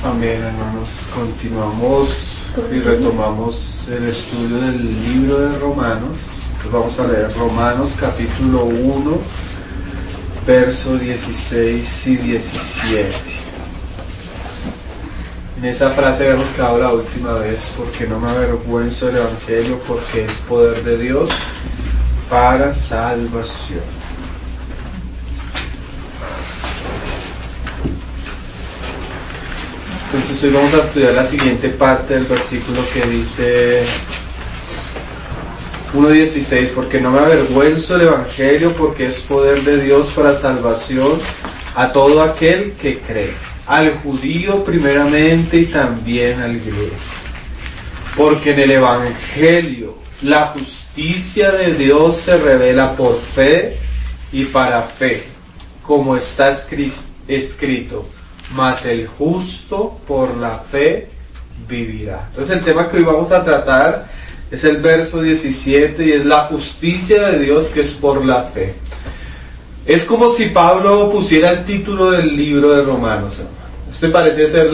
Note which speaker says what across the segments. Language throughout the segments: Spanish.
Speaker 1: Amén, hermanos. Continuamos y retomamos el estudio del libro de Romanos. Entonces vamos a leer Romanos capítulo 1, versos 16 y 17. En esa frase habíamos quedado la última vez: porque no me avergüenzo del Evangelio, porque es poder de Dios para salvación. Entonces hoy vamos a estudiar la siguiente parte del versículo que dice 1:16: porque no me avergüenzo del Evangelio, porque es poder de Dios para salvación a todo aquel que cree, al judío primeramente y también al griego. Porque en el Evangelio la justicia de Dios se revela por fe y para fe, como está escrito: mas el justo por la fe vivirá. Entonces el tema que hoy vamos a tratar es el verso 17 y es la justicia de Dios que es por la fe. Es como si Pablo pusiera el título del libro de Romanos, hermano. Este parece ser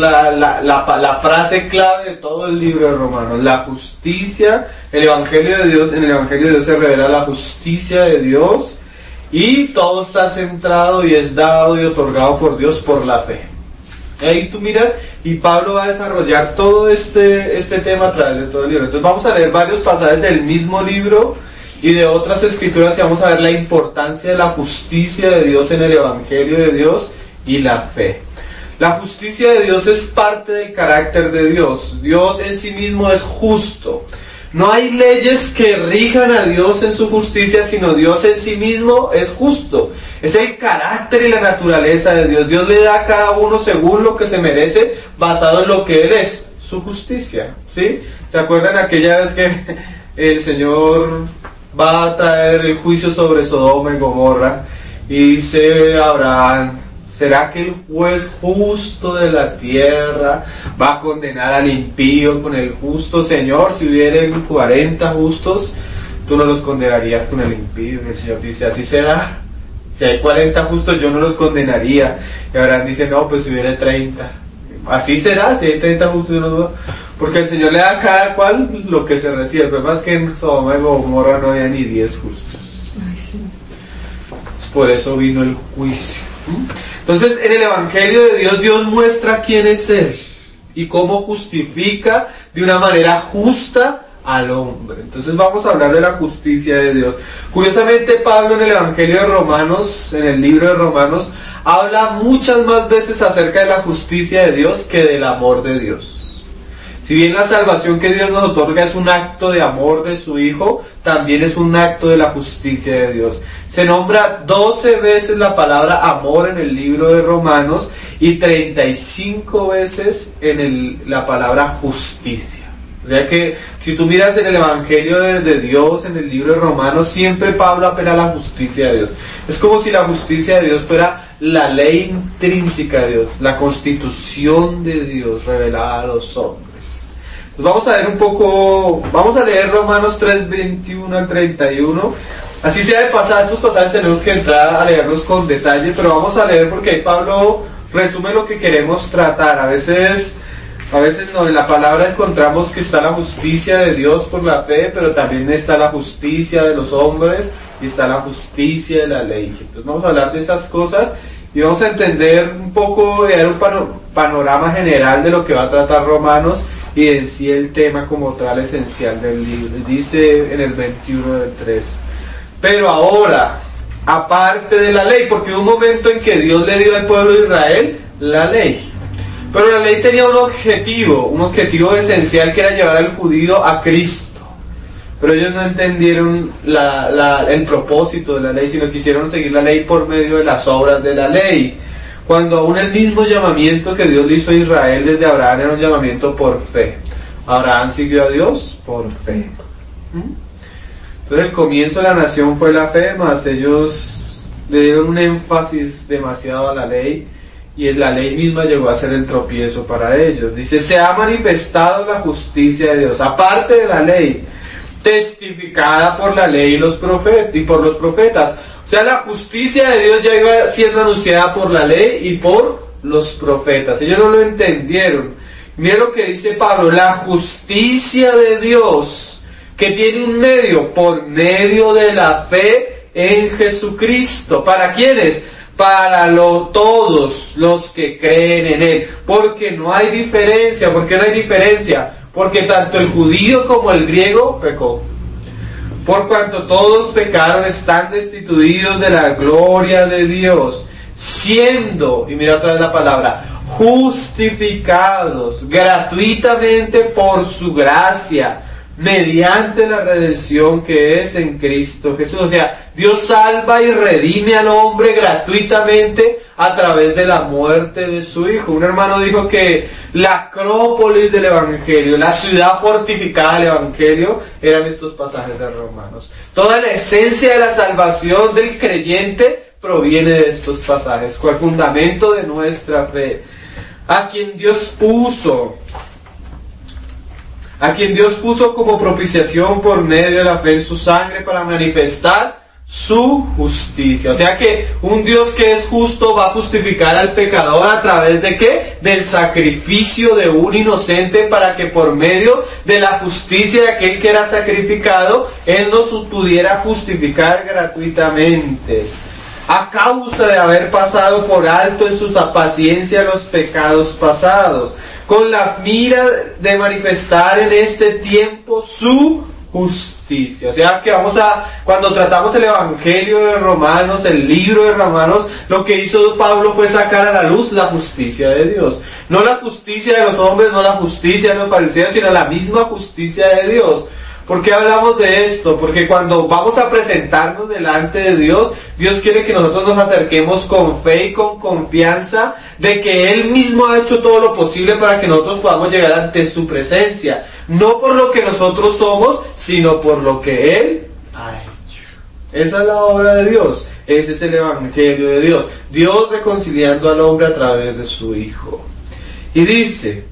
Speaker 1: la frase clave de todo el libro de Romanos. La justicia, el Evangelio de Dios, en el Evangelio de Dios se revela la justicia de Dios y todo está centrado y es dado y otorgado por Dios por la fe. Ahí tú miras y Pablo va a desarrollar todo este tema a través de todo el libro. Entonces vamos a leer varios pasajes del mismo libro y de otras escrituras y vamos a ver la importancia de la justicia de Dios en el Evangelio de Dios y la fe. La justicia de Dios es parte del carácter de Dios. Dios en sí mismo es justo. No hay leyes que rijan a Dios en su justicia, sino Dios en sí mismo es justo. Es el carácter y la naturaleza de Dios. Dios le da a cada uno según lo que se merece, basado en lo que Él es, su justicia. ¿Sí? ¿Se acuerdan aquella vez que el Señor va a traer el juicio sobre Sodoma y Gomorra? Y dice Abraham: ¿será que el juez justo de la tierra va a condenar al impío con el justo? Señor, si hubieran 40 justos, tú no los condenarías con el impío. Y el Señor dice: así será. Si hay 40 justos, yo no los condenaría. Y Abraham dice: no, pues si hubiera 30. Así será, si hay 30 justos, yo no dudo. Porque el Señor le da a cada cual lo que se recibe. El problema es que en Sodoma y Gomorra no había ni 10 justos. Pues por eso vino el juicio. Entonces, en el Evangelio de Dios, Dios muestra quién es Él y cómo justifica de una manera justa al hombre. Entonces vamos a hablar de la justicia de Dios. Curiosamente, Pablo en el Evangelio de Romanos, en el libro de Romanos, habla muchas más veces acerca de la justicia de Dios que del amor de Dios. Si bien la salvación que Dios nos otorga es un acto de amor de su Hijo, también es un acto de la justicia de Dios. Se nombra 12 veces la palabra amor en el libro de Romanos y 35 veces en la palabra justicia. O sea que si tú miras en el Evangelio de Dios, en el libro de Romanos, siempre Pablo apela a la justicia de Dios. Es como si la justicia de Dios fuera la ley intrínseca de Dios, la constitución de Dios revelada a los hombres. Pues vamos a ver un poco, vamos a leer Romanos 3, 21 al 31. Así sea de pasada, estos pasajes tenemos que entrar a leerlos con detalle, pero vamos a leer porque ahí Pablo resume lo que queremos tratar. A veces no, en la palabra encontramos que está la justicia de Dios por la fe, pero también está la justicia de los hombres y está la justicia de la ley. Entonces vamos a hablar de estas cosas y vamos a entender un poco, dar un panorama general de lo que va a tratar Romanos y en sí el tema como tal esencial del libro. Dice en el 21 del 3: pero ahora, aparte de la ley, porque hubo un momento en que Dios le dio al pueblo de Israel la ley. Pero la ley tenía un objetivo esencial, que era llevar al judío a Cristo. Pero ellos no entendieron el propósito de la ley, sino quisieron seguir la ley por medio de las obras de la ley. Cuando aún el mismo llamamiento que Dios le hizo a Israel desde Abraham era un llamamiento por fe. Abraham siguió a Dios por fe. Entonces el comienzo de la nación fue la fe, mas ellos le dieron un énfasis demasiado a la ley. Y la ley misma llegó a ser el tropiezo para ellos. Dice: se ha manifestado la justicia de Dios, aparte de la ley, testificada por la ley y por los profetas. O sea, la justicia de Dios ya iba siendo anunciada por la ley y por los profetas. Ellos no lo entendieron. Mira lo que dice Pablo, la justicia de Dios, que tiene un medio, por medio de la fe en Jesucristo. ¿Para quiénes? Para todos los que creen en Él. Porque no hay diferencia. ¿Por qué no hay diferencia? Porque tanto el judío como el griego pecó. Por cuanto todos pecaron, están destituidos de la gloria de Dios, siendo, y mira otra vez la palabra, justificados gratuitamente por su gracia, mediante la redención que es en Cristo Jesús. O sea, Dios salva y redime al hombre gratuitamente a través de la muerte de su Hijo. Un hermano dijo que la acrópolis del Evangelio, la ciudad fortificada del Evangelio, eran estos pasajes de Romanos. Toda la esencia de la salvación del creyente proviene de estos pasajes, cual fundamento de nuestra fe. A quien Dios puso como propiciación por medio de la fe en su sangre para manifestar su justicia. O sea que un Dios que es justo va a justificar al pecador a través de ¿qué? Del sacrificio de un inocente, para que por medio de la justicia de aquel que era sacrificado, Él nos pudiera justificar gratuitamente, a causa de haber pasado por alto en su paciencia los pecados pasados, con la mira de manifestar en este tiempo su justicia. O sea que cuando tratamos el Evangelio de Romanos, el libro de Romanos, lo que hizo Pablo fue sacar a la luz la justicia de Dios. No la justicia de los hombres, no la justicia de los fariseos, sino la misma justicia de Dios. ¿Por qué hablamos de esto? Porque cuando vamos a presentarnos delante de Dios, Dios quiere que nosotros nos acerquemos con fe y con confianza de que Él mismo ha hecho todo lo posible para que nosotros podamos llegar ante su presencia. No por lo que nosotros somos, sino por lo que Él ha hecho. Esa es la obra de Dios. Ese es el Evangelio de Dios. Dios reconciliando al hombre a través de su Hijo. Y dice,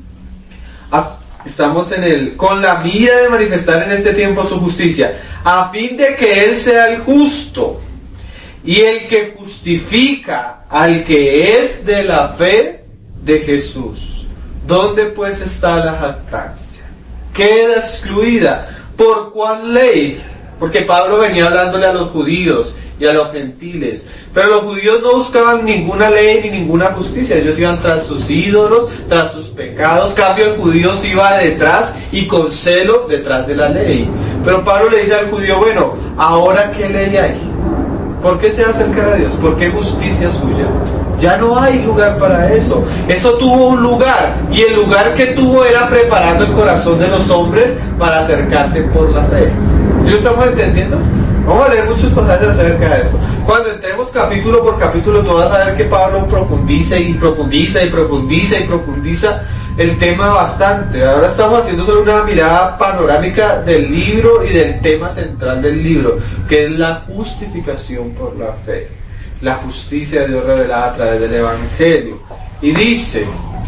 Speaker 1: estamos con la mira de manifestar en este tiempo su justicia, a fin de que Él sea el justo y el que justifica al que es de la fe de Jesús. ¿Dónde pues está la jactancia? Queda excluida. ¿Por cuál ley? Porque Pablo venía hablándole a los judíos y a los gentiles, pero los judíos no buscaban ninguna ley ni ninguna justicia. Ellos iban tras sus ídolos, tras sus pecados. En cambio, el judío se iba detrás y con celo detrás de la ley. Pero Pablo le dice al judío, bueno, ¿ahora qué ley hay? ¿Por qué se va a acercar a Dios? ¿Por qué justicia suya? Ya no hay lugar para eso. Eso tuvo un lugar, y el lugar que tuvo era preparando el corazón de los hombres para acercarse por la fe. ¿Sí lo estamos entendiendo? Vamos a leer muchos pasajes acerca de esto. Cuando entremos capítulo por capítulo, tú vas a ver que Pablo profundiza y profundiza y profundiza y profundiza el tema bastante. Ahora estamos haciendo solo una mirada panorámica del libro y del tema central del libro, que es la justificación por la fe. La justicia de Dios revelada a través del Evangelio. Y dice,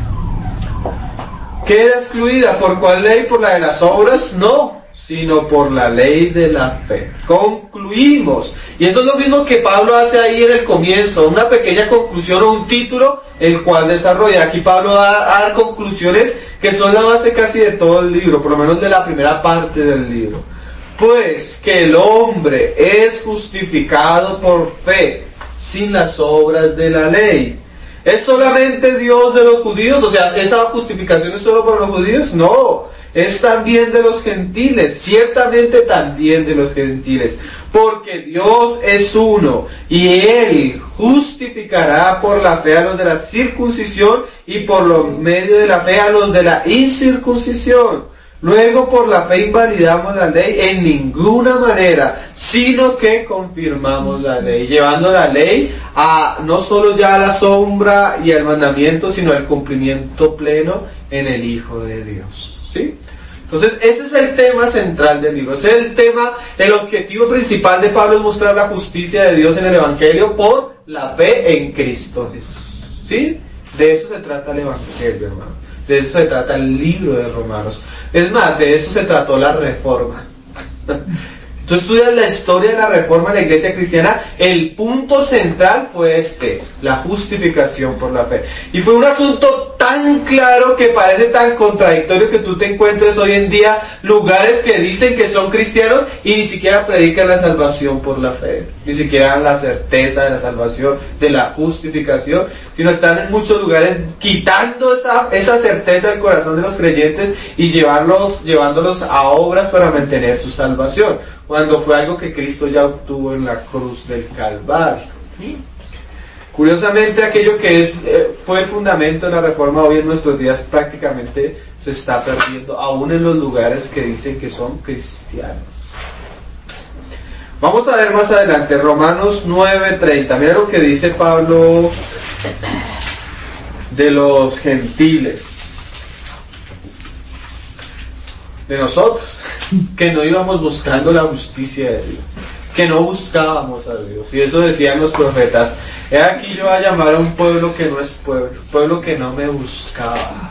Speaker 1: ¿queda excluida por cuál ley? ¿Por la de las obras? No, sino por la ley de la fe. Concluimos. Y eso es lo mismo que Pablo hace ahí en el comienzo, una pequeña conclusión o un título, el cual desarrolla. Aquí Pablo va a dar conclusiones que son la base casi de todo el libro, por lo menos de la primera parte del libro. Pues que el hombre es justificado por fe, sin las obras de la ley. ¿Es solamente Dios de los judíos? O sea, ¿esa justificación es solo para los judíos? No, es también de los gentiles, ciertamente también de los gentiles, porque Dios es uno, y Él justificará por la fe a los de la circuncisión, y por lo medio de la fe a los de la incircuncisión. Luego por la fe invalidamos la ley en ninguna manera, sino que confirmamos la ley, llevando la ley a no solo ya a la sombra y al mandamiento, sino al cumplimiento pleno en el Hijo de Dios. ¿Sí? Entonces ese es el tema central del libro, ese es el tema, el objetivo principal de Pablo es mostrar la justicia de Dios en el Evangelio por la fe en Cristo Jesús. ¿Sí? De eso se trata el Evangelio, hermano. De eso se trata el libro de Romanos. Es más, de eso se trató la Reforma. Tú estudias la historia de la reforma de la iglesia cristiana, el punto central fue la justificación por la fe. Y fue un asunto tan claro que parece tan contradictorio que tú te encuentres hoy en día lugares que dicen que son cristianos y ni siquiera predican la salvación por la fe, ni siquiera la certeza de la salvación, de la justificación, sino están en muchos lugares quitando esa certeza del corazón de los creyentes y llevándolos a obras para mantener su salvación, cuando fue algo que Cristo ya obtuvo en la cruz del Calvario. Curiosamente, aquello que fue el fundamento de la reforma hoy en nuestros días prácticamente se está perdiendo, aún en los lugares que dicen que son cristianos. Vamos a ver más adelante, Romanos 9:30. Mira lo que dice Pablo de los gentiles, de nosotros, que no íbamos buscando la justicia de Dios, que no buscábamos a Dios. Y eso decían los profetas: he aquí yo voy a llamar a un pueblo que no es pueblo que no me buscaba.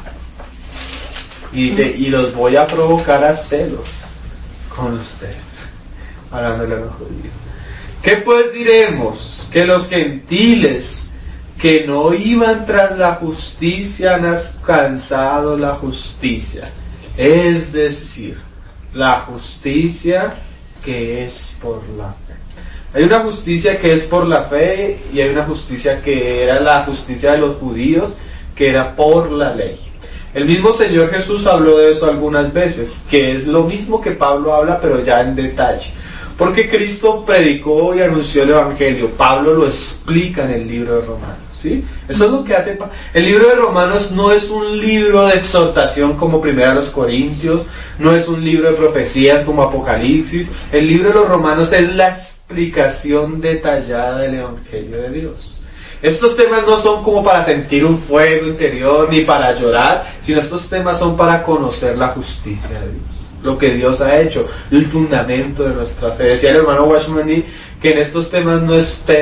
Speaker 1: Y dice, y los voy a provocar a celos con ustedes, hablándole a los judíos. ¿Qué pues diremos? Que los gentiles que no iban tras la justicia han alcanzado la justicia, es decir, la justicia que es por la fe. Hay una justicia que es por la fe y hay una justicia que era la justicia de los judíos, que era por la ley. El mismo Señor Jesús habló de eso algunas veces, que es lo mismo que Pablo habla, pero ya en detalle. Porque Cristo predicó y anunció el Evangelio. Pablo lo explica en el libro de Romanos, ¿sí? Eso es lo que hace el libro de Romanos. No es un libro de exhortación como Primera de los Corintios, no es un libro de profecías como Apocalipsis. El libro de los Romanos es la explicación detallada del Evangelio de Dios. Estos temas no son como para sentir un fuego interior ni para llorar, sino estos temas son para conocer la justicia de Dios, lo que Dios ha hecho, el fundamento de nuestra fe. Decía el hermano Watchman Nee que en estos temas no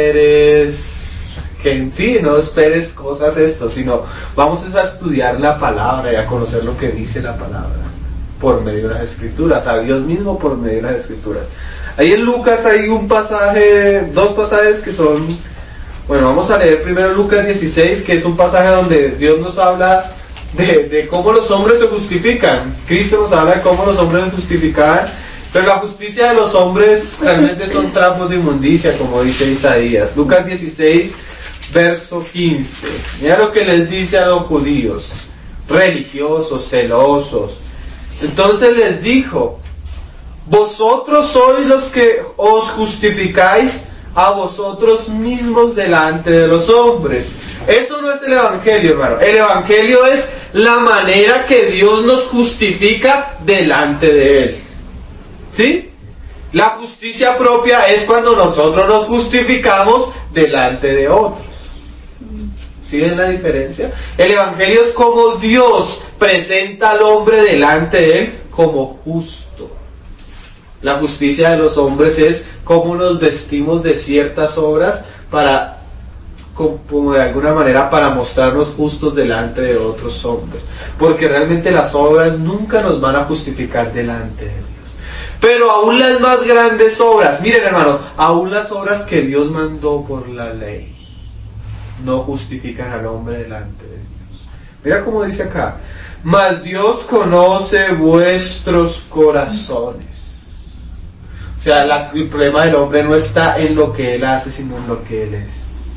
Speaker 1: esperes cosas sino vamos a estudiar la palabra y a conocer lo que dice la palabra por medio de las Escrituras, a Dios mismo por medio de las Escrituras. Ahí en Lucas hay dos pasajes que son... Bueno, vamos a leer primero Lucas 16, que es un pasaje donde Dios nos habla de cómo los hombres se justifican. Cristo nos habla de cómo los hombres se justifican, pero la justicia de los hombres realmente son trapos de inmundicia, como dice Isaías. Lucas 16, verso 15. Mira lo que les dice a los judíos, religiosos, celosos. Entonces les dijo: vosotros sois los que os justificáis a vosotros mismos delante de los hombres. Eso no es el Evangelio, hermano. El Evangelio es la manera que Dios nos justifica delante de Él, ¿sí? La justicia propia es cuando nosotros nos justificamos delante de otros. ¿Sí ven la diferencia? El Evangelio es como Dios presenta al hombre delante de Él como justo. La justicia de los hombres es cómo nos vestimos de ciertas obras para, como de alguna manera, para mostrarnos justos delante de otros hombres. Porque realmente las obras nunca nos van a justificar delante de Dios. Pero aún las más grandes obras, miren hermano, aún las obras que Dios mandó por la ley, no justifican al hombre delante de Dios. Mira cómo dice acá: mas Dios conoce vuestros corazones. O sea, el problema del hombre no está en lo que él hace, sino en lo que él es.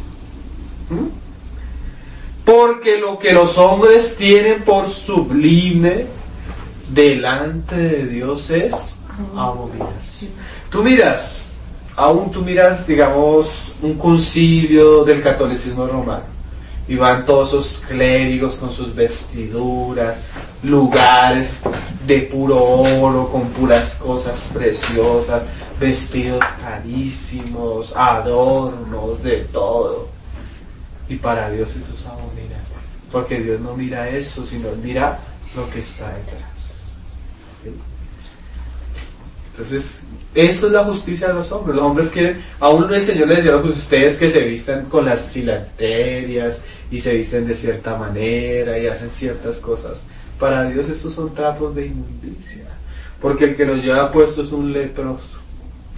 Speaker 1: Porque lo que los hombres tienen por sublime delante de Dios es abominación. Tú miras, digamos, un concilio del catolicismo romano, y van todos esos clérigos con sus vestiduras, lugares de puro oro, con puras cosas preciosas, vestidos carísimos, adornos, de todo. Y para Dios eso es abominación, porque Dios no mira eso, sino mira lo que está detrás. ¿Sí? Entonces, eso es la justicia de los hombres. Los hombres quieren, aún el Señor les decía a ustedes que se vistan con las filaterias y se visten de cierta manera y hacen ciertas cosas. Para Dios estos son trapos de inmundicia, porque el que los lleva puesto es un leproso.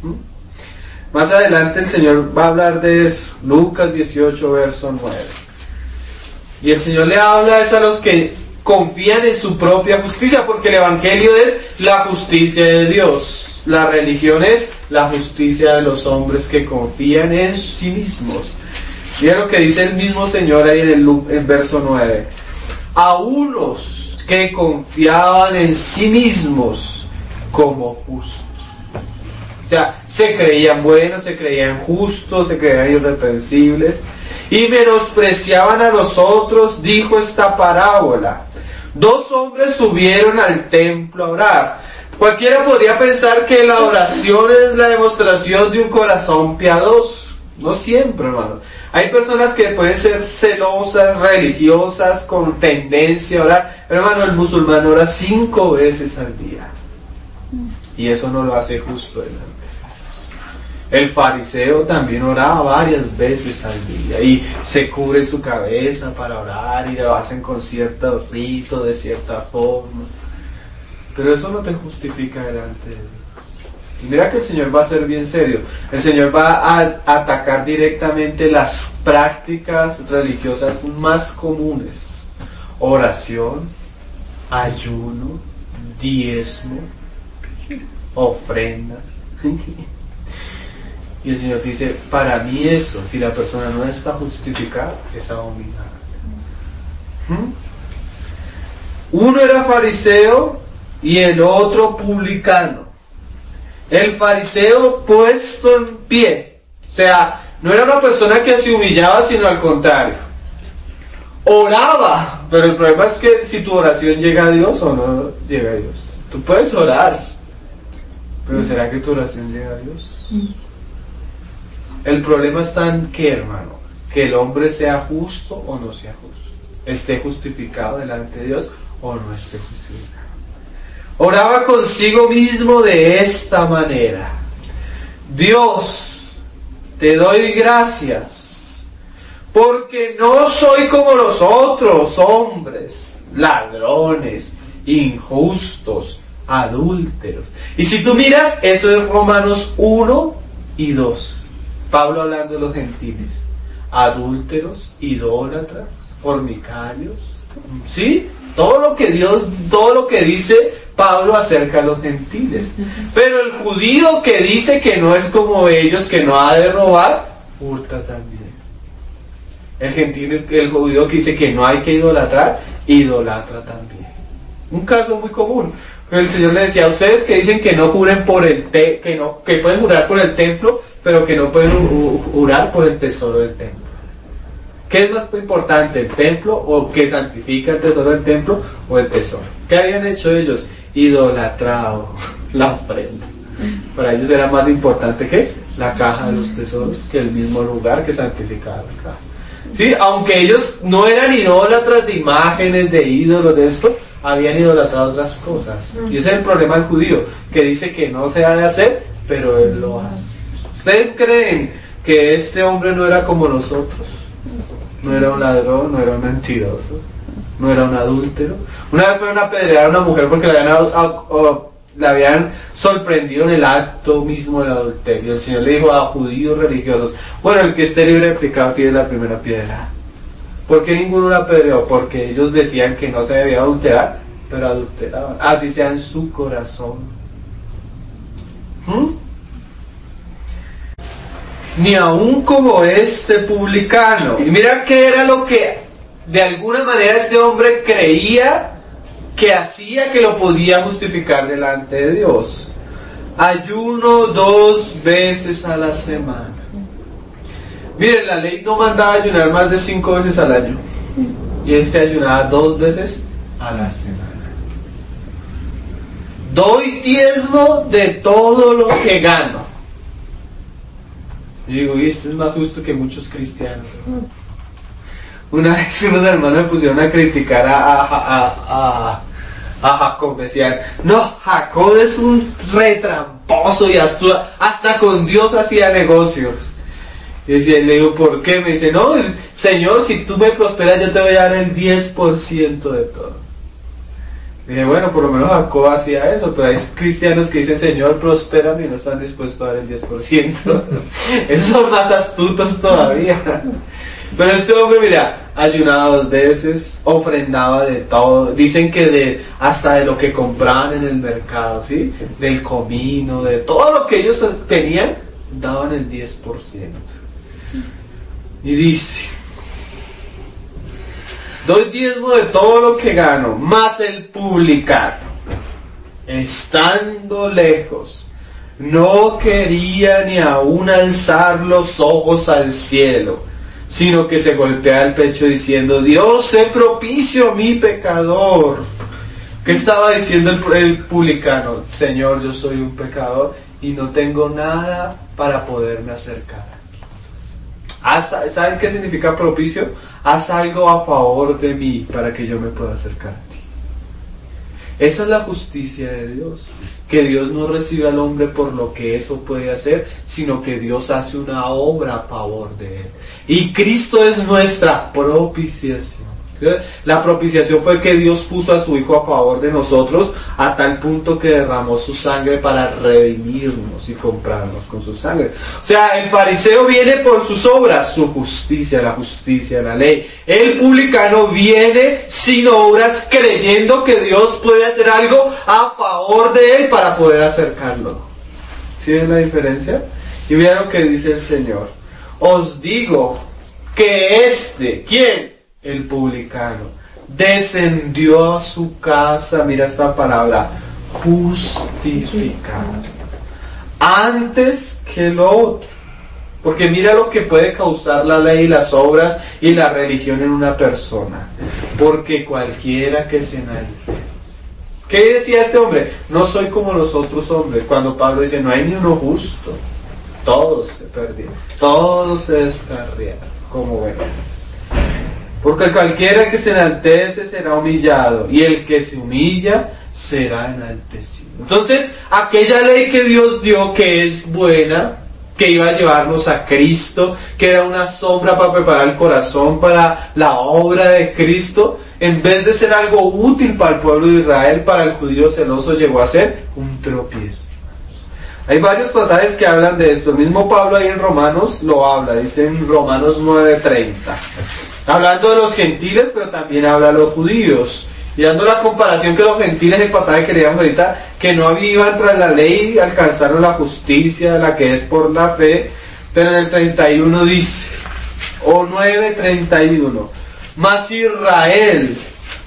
Speaker 1: Más adelante el Señor va a hablar de eso. Lucas 18, verso 9. Y el Señor le habla a los que confían en su propia justicia, porque el Evangelio es la justicia de Dios. La religión es la justicia de los hombres que confían en sí mismos. Mira lo que dice el mismo Señor ahí en verso 9. A unos que confiaban en sí mismos como justos. O sea, se creían buenos, se creían justos, se creían irreprensibles y menospreciaban a los otros, dijo esta parábola. 2 hombres subieron al templo a orar. Cualquiera podría pensar que la oración es la demostración de un corazón piadoso. No siempre, hermano. Hay personas que pueden ser celosas, religiosas, con tendencia a orar. Pero, hermano, el musulmán ora 5 veces al día. Y eso no lo hace justo delante de Dios. El fariseo también oraba varias veces al día y se cubre su cabeza para orar y lo hacen con cierto rito, de cierta forma. Pero eso no te justifica delante de Dios. Y mira que el Señor va a ser bien serio. El Señor va a atacar directamente las prácticas religiosas más comunes. Oración, ayuno, diezmo, ofrendas. Y el Señor dice, para mí eso, si la persona no está justificada, es abominable. Uno era fariseo y el otro publicano. El fariseo puesto en pie. O sea, no era una persona que se humillaba, sino al contrario. Oraba, pero el problema es que si tu oración llega a Dios o no llega a Dios. Tú puedes orar, pero ¿será que tu oración llega a Dios? El problema está en que, hermano, que el hombre sea justo o no sea justo, esté justificado delante de Dios o no esté justificado. Oraba consigo mismo de esta manera: Dios, te doy gracias, porque no soy como los otros hombres, ladrones, injustos, adúlteros. Y si tú miras, eso es Romanos 1 y 2. Pablo hablando de los gentiles, adúlteros, idólatras, fornicarios, ¿sí? Todo lo que dice Pablo acerca de los gentiles. Pero el judío que dice que no es como ellos, que no ha de robar, hurta también. El judío que dice que no hay que idolatrar, idolatra también. Un caso muy común. El Señor le decía a ustedes que dicen que no juren por que pueden jurar por el templo, pero que no pueden jurar por el tesoro del templo. ¿Qué es más importante, el templo o que santifica el tesoro del templo o el tesoro? ¿Qué habían hecho ellos? Idolatrado la ofrenda. Para ellos era más importante que la caja de los tesoros, que el mismo lugar que santificaba la caja. ¿Sí? Aunque ellos no eran idólatras de imágenes, de ídolos, de esto, habían idolatrado otras cosas. Y ese es el problema del judío, que dice que no se ha de hacer, pero él lo hace. ¿Ustedes creen que este hombre no era como nosotros? No era un ladrón, no era un mentiroso, no era un adúltero. Una vez fueron a apedrear a una mujer porque la habían sorprendido en el acto mismo del adulterio. El Señor le dijo a judíos religiosos: bueno, el que esté libre de pecado tiene la primera piedra. ¿Por qué ninguno la apedreó? Porque ellos decían que no se debía adulterar, pero adulteraban. Así sea en su corazón. Ni aún como este publicano. Y mira qué era lo que de alguna manera este hombre creía que hacía, que lo podía justificar delante de Dios. Ayuno 2 veces a la semana. Miren, la ley no mandaba ayunar más de 5 veces al año. Y este ayunaba 2 veces a la semana. Doy diezmo de todo lo que gano. Y digo, y este es más justo que muchos cristianos. Una vez unos hermanos me pusieron a criticar a Jacob. Decían, no, Jacob es un retramposo y hasta con Dios hacía negocios. Y decía, le digo, ¿por qué? Me dice, no, Señor, si tú me prosperas yo te voy a dar el 10% de todo. Dije, bueno, por lo menos Jacob hacía eso, pero hay cristianos que dicen, Señor, prospérame, y no están dispuestos a dar el 10%. Esos son más astutos todavía. Pero este hombre, mira, ayunaba 2 veces, ofrendaba de todo. Dicen que hasta de lo que compraban en el mercado, ¿sí? Del comino, de todo lo que ellos tenían, daban el 10%. Y dice, doy diezmo de todo lo que gano, más el publicano, estando lejos, no quería ni aún alzar los ojos al cielo, sino que se golpea el pecho diciendo, Dios, sé propicio a mi pecador. ¿Qué estaba diciendo el publicano? Señor, yo soy un pecador y no tengo nada para poderme acercar. ¿Saben qué significa propicio? Haz algo a favor de mí para que yo me pueda acercar a ti. Esa es la justicia de Dios. Que Dios no recibe al hombre por lo que eso puede hacer, sino que Dios hace una obra a favor de él. Y Cristo es nuestra propiciación. La propiciación fue que Dios puso a su Hijo a favor de nosotros a tal punto que derramó su sangre para redimirnos y comprarnos con su sangre. O sea, el fariseo viene por sus obras, su justicia, la ley. El publicano viene sin obras, creyendo que Dios puede hacer algo a favor de él para poder acercarlo. ¿Sí ven la diferencia? Y vean lo que dice el Señor. Os digo que ¿quién? El publicano descendió a su casa, mira esta palabra, justificado, antes que lo otro. Porque mira lo que puede causar la ley, las obras y la religión en una persona. Porque cualquiera que se enaltece. ¿Qué decía este hombre? No soy como los otros hombres. Cuando Pablo dice, no hay ni uno justo. Todos se perdieron, todos se descarriaron como ovejas. Porque cualquiera que se enaltece será humillado, y el que se humilla será enaltecido. Entonces, aquella ley que Dios dio, que es buena, que iba a llevarnos a Cristo, que era una sombra para preparar el corazón para la obra de Cristo, en vez de ser algo útil para el pueblo de Israel, para el judío celoso, llegó a ser un tropiezo. Hay varios pasajes que hablan de esto. El mismo Pablo ahí en Romanos lo habla, dice en Romanos 9:30. Hablando de los gentiles, pero también habla de los judíos. Y dando la comparación que los gentiles, el pasaje que leíamos ahorita, que no iban tras la ley, alcanzaron la justicia, la que es por la fe. Pero en el 31 dice, o 9:31, mas Israel,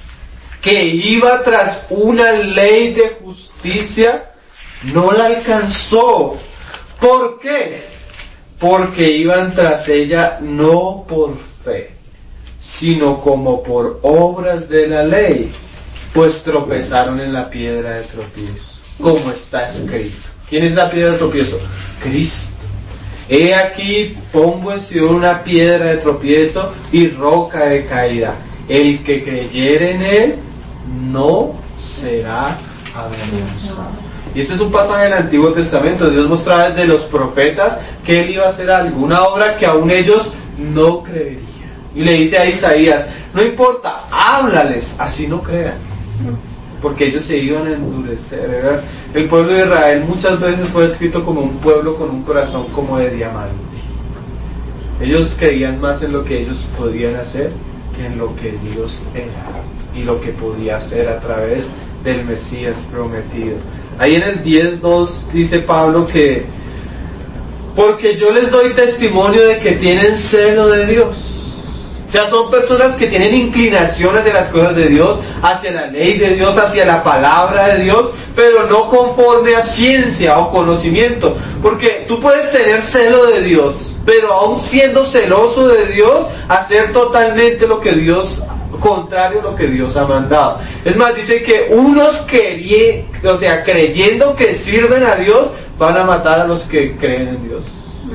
Speaker 1: que iba tras una ley de justicia, no la alcanzó. ¿Por qué? Porque iban tras ella no por fe, sino como por obras de la ley, pues tropezaron en la piedra de tropiezo, como está escrito. ¿Quién es la piedra de tropiezo? Cristo. He aquí pongo en Sion una piedra de tropiezo y roca de caída. El que creyere en él no será avergonzado. Y este es un pasaje del Antiguo Testamento. Dios mostraba desde los profetas que él iba a hacer alguna obra que aún ellos no creerían. Y le dice a Isaías, no importa, háblales, así no crean. Porque ellos se iban a endurecer, ¿verdad? El pueblo de Israel muchas veces fue descrito como un pueblo con un corazón como de diamante. Ellos creían más en lo que ellos podían hacer que en lo que Dios era y lo que podía hacer a través del Mesías prometido. Ahí en el 10:2 dice Pablo que porque yo les doy testimonio de que tienen celo de Dios. O sea, son personas que tienen inclinación hacia las cosas de Dios, hacia la ley de Dios, hacia la palabra de Dios, pero no conforme a ciencia o conocimiento. Porque tú puedes tener celo de Dios, pero aún siendo celoso de Dios, hacer totalmente lo que Dios, contrario a lo que Dios ha mandado. Es más, dice que unos creyendo que sirven a Dios, van a matar a los que creen en Dios.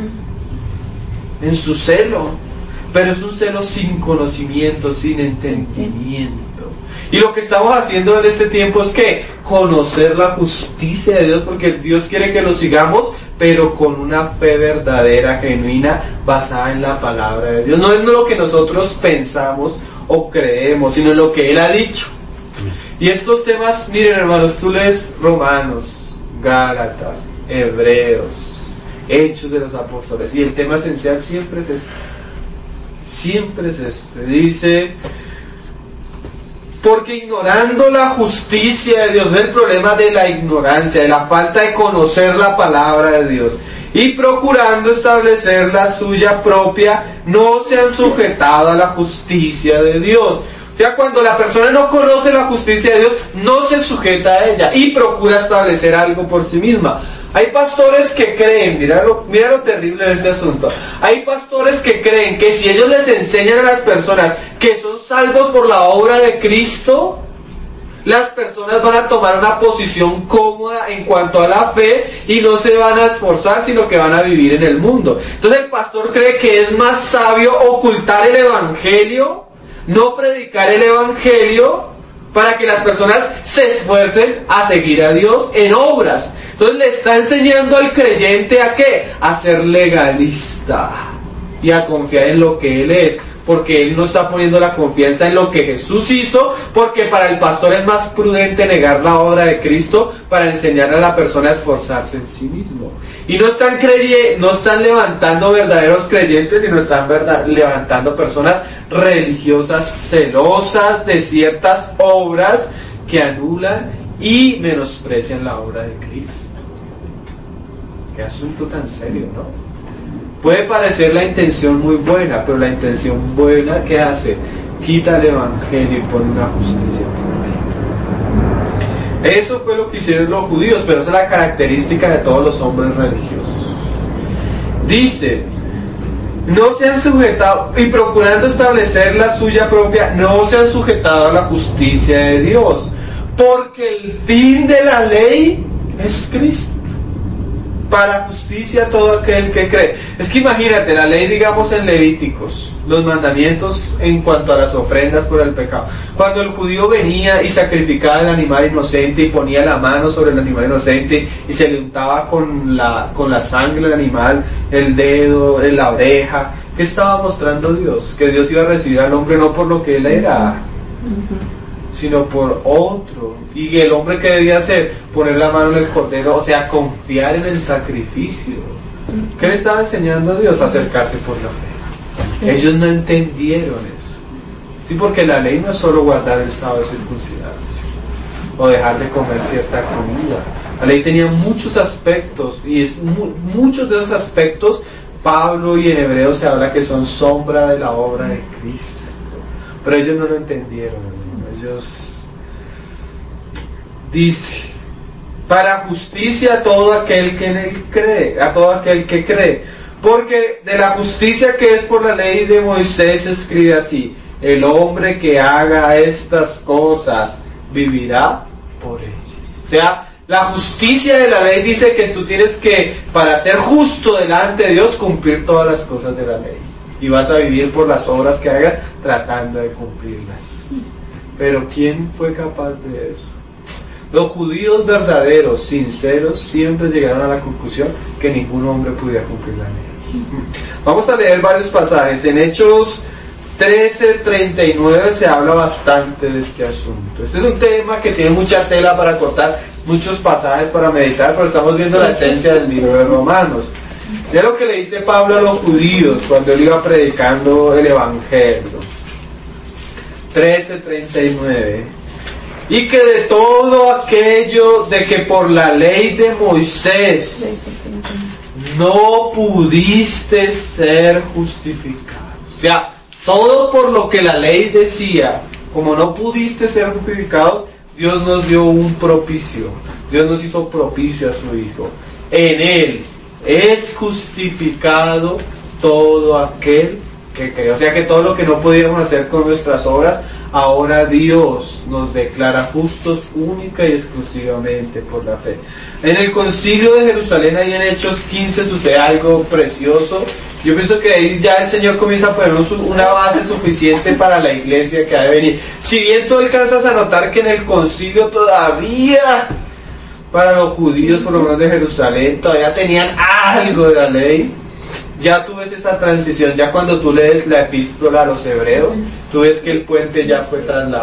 Speaker 1: En su celo. Pero es un celo sin conocimiento, sin entendimiento. Y lo que estamos haciendo en este tiempo es que conocer la justicia de Dios, porque Dios quiere que lo sigamos, pero con una fe verdadera, genuina, basada en la palabra de Dios. No es lo que nosotros pensamos o creemos, sino en lo que Él ha dicho. Y estos temas, miren hermanos, tú lees Romanos, Gálatas, Hebreos, Hechos de los Apóstoles, y el tema esencial siempre es este. Siempre es este. Dice, porque ignorando la justicia de Dios, es el problema de la ignorancia, de la falta de conocer la palabra de Dios, y procurando establecer la suya propia, no se han sujetado a la justicia de Dios. O sea, cuando la persona no conoce la justicia de Dios, no se sujeta a ella y procura establecer algo por sí misma. Hay pastores que creen, mira lo terrible de este asunto, hay pastores que creen que si ellos les enseñan a las personas que son salvos por la obra de Cristo, las personas van a tomar una posición cómoda en cuanto a la fe y no se van a esforzar, sino que van a vivir en el mundo. Entonces el pastor cree que es más sabio ocultar el evangelio, no predicar el evangelio, para que las personas se esfuercen a seguir a Dios en obras. Entonces le está enseñando al creyente ¿a qué? A ser legalista y a confiar en lo que él es, porque él no está poniendo la confianza en lo que Jesús hizo, porque para el pastor es más prudente negar la obra de Cristo para enseñarle a la persona a esforzarse en sí mismo. Y no están levantando verdaderos creyentes, sino están levantando personas religiosas celosas de ciertas obras que anulan y menosprecian la obra de Cristo. Qué asunto tan serio, ¿no? Puede parecer la intención muy buena, pero la intención buena, ¿qué hace? Quita el evangelio y pone una justicia propia. Eso fue lo que hicieron los judíos, pero esa es la característica de todos los hombres religiosos. Dice, no se han sujetado, y procurando establecer la suya propia, no se han sujetado a la justicia de Dios, porque el fin de la ley es Cristo, para justicia a todo aquel que cree. Es que imagínate, la ley, digamos en Levíticos, los mandamientos en cuanto a las ofrendas por el pecado. Cuando el judío venía y sacrificaba el animal inocente y ponía la mano sobre el animal inocente y se le untaba con la sangre del animal, el dedo, la oreja, ¿qué estaba mostrando Dios? Que Dios iba a recibir al hombre no por lo que él era, sino por otro. Y el hombre que debía hacer, poner la mano en el cordero, o sea, confiar en el sacrificio. ¿Qué le estaba enseñando a Dios? Acercarse por la fe. Ellos no entendieron eso. Sí, porque la ley no es solo guardar el sábado de circuncidarse o dejar de comer cierta comida. La ley tenía muchos aspectos, y muchos de esos aspectos Pablo y en Hebreos se habla que son sombra de la obra de Cristo. Pero ellos no lo entendieron. Ellos dice, para justicia a todo aquel que en él cree, a todo aquel que cree, porque de la justicia que es por la ley de Moisés escribe así: el hombre que haga estas cosas vivirá por ellas. O sea, la justicia de la ley dice que tú tienes que, para ser justo delante de Dios, cumplir todas las cosas de la ley, y vas a vivir por las obras que hagas tratando de cumplirlas. Pero ¿quién fue capaz de eso? Los judíos verdaderos, sinceros, siempre llegaron a la conclusión que ningún hombre pudiera cumplir la ley. Vamos a leer varios pasajes. En Hechos 13:39 se habla bastante de este asunto. Este es un tema que tiene mucha tela para cortar, muchos pasajes para meditar, pero estamos viendo la esencia del libro de Romanos. Mira lo que le dice Pablo a los judíos cuando él iba predicando el evangelio. 13:39. Y que de todo aquello de que por la ley de Moisés no pudiste ser justificado. O sea, todo por lo que la ley decía, como no pudiste ser justificados, Dios nos dio un propicio. Dios nos hizo propicio a su Hijo. En Él es justificado todo aquel que cree. O sea que todo lo que no podíamos hacer con nuestras obras, ahora Dios nos declara justos única y exclusivamente por la fe. En el concilio de Jerusalén, ahí en Hechos 15, sucede algo precioso. Yo pienso que ahí ya el Señor comienza a poner una base suficiente para la iglesia que ha de venir. Si bien tú alcanzas a notar que en el concilio todavía, para los judíos, por lo menos de Jerusalén, todavía tenían algo de la ley, ya tú ves esa transición. Ya cuando tú lees la epístola a los hebreos, tú ves que el puente ya fue trasladado. O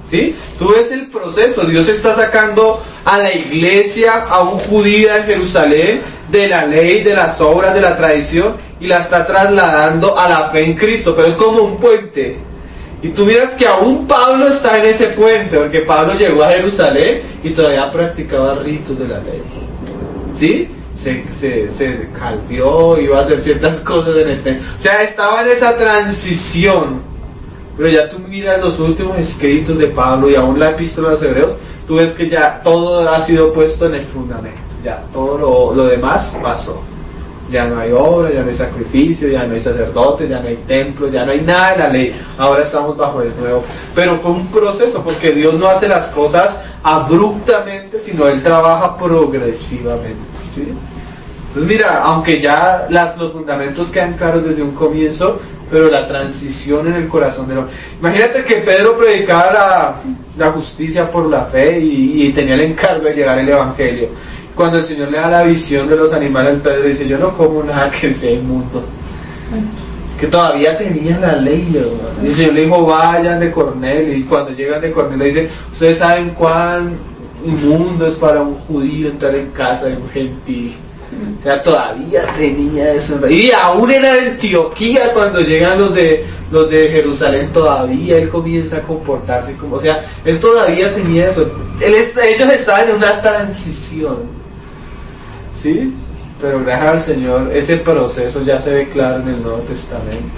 Speaker 1: ¿Sí? Tú ves el proceso. Dios está sacando a la iglesia, a un judío de Jerusalén, de la ley, de las obras, de la tradición, y la está trasladando a la fe en Cristo. Pero es como un puente. Y tú miras que aún Pablo está en ese puente, porque Pablo llegó a Jerusalén y todavía practicaba ritos de la ley. ¿Sí? Se calvió, iba a hacer ciertas cosas en el templo. O sea, estaba en esa transición. Pero ya tú miras los últimos escritos de Pablo y aún la epístola de los Hebreos, tú ves que ya todo ha sido puesto en el fundamento. Ya todo lo demás pasó. Ya no hay obra, ya no hay sacrificio, ya no hay sacerdotes, ya no hay templo, ya no hay nada de la ley. Ahora estamos bajo el nuevo. Pero fue un proceso, porque Dios no hace las cosas abruptamente, sino Él trabaja progresivamente. ¿Sí? Entonces mira, aunque ya los fundamentos quedan claros desde un comienzo, pero la transición en el corazón del hombre. Imagínate que Pedro predicaba la justicia por la fe y tenía el encargo de llegar el evangelio. Cuando el Señor le da la visión de los animales, Pedro dice, yo no como nada que sea inmundo. Que todavía tenía la ley, hermano. Y el Señor le dijo, vayan de Cornelio. Y cuando llegan de Cornelio le dice, ustedes saben cuán inmundo es para un judío entrar en casa de un gentil. O sea, todavía tenía eso. Y aún en Antioquía, cuando llegan los de Jerusalén, todavía él comienza a comportarse como, o sea, él todavía tenía eso. Ellos estaban en una transición. ¿Sí? Pero gracias al Señor, ese proceso ya se ve claro en el Nuevo Testamento.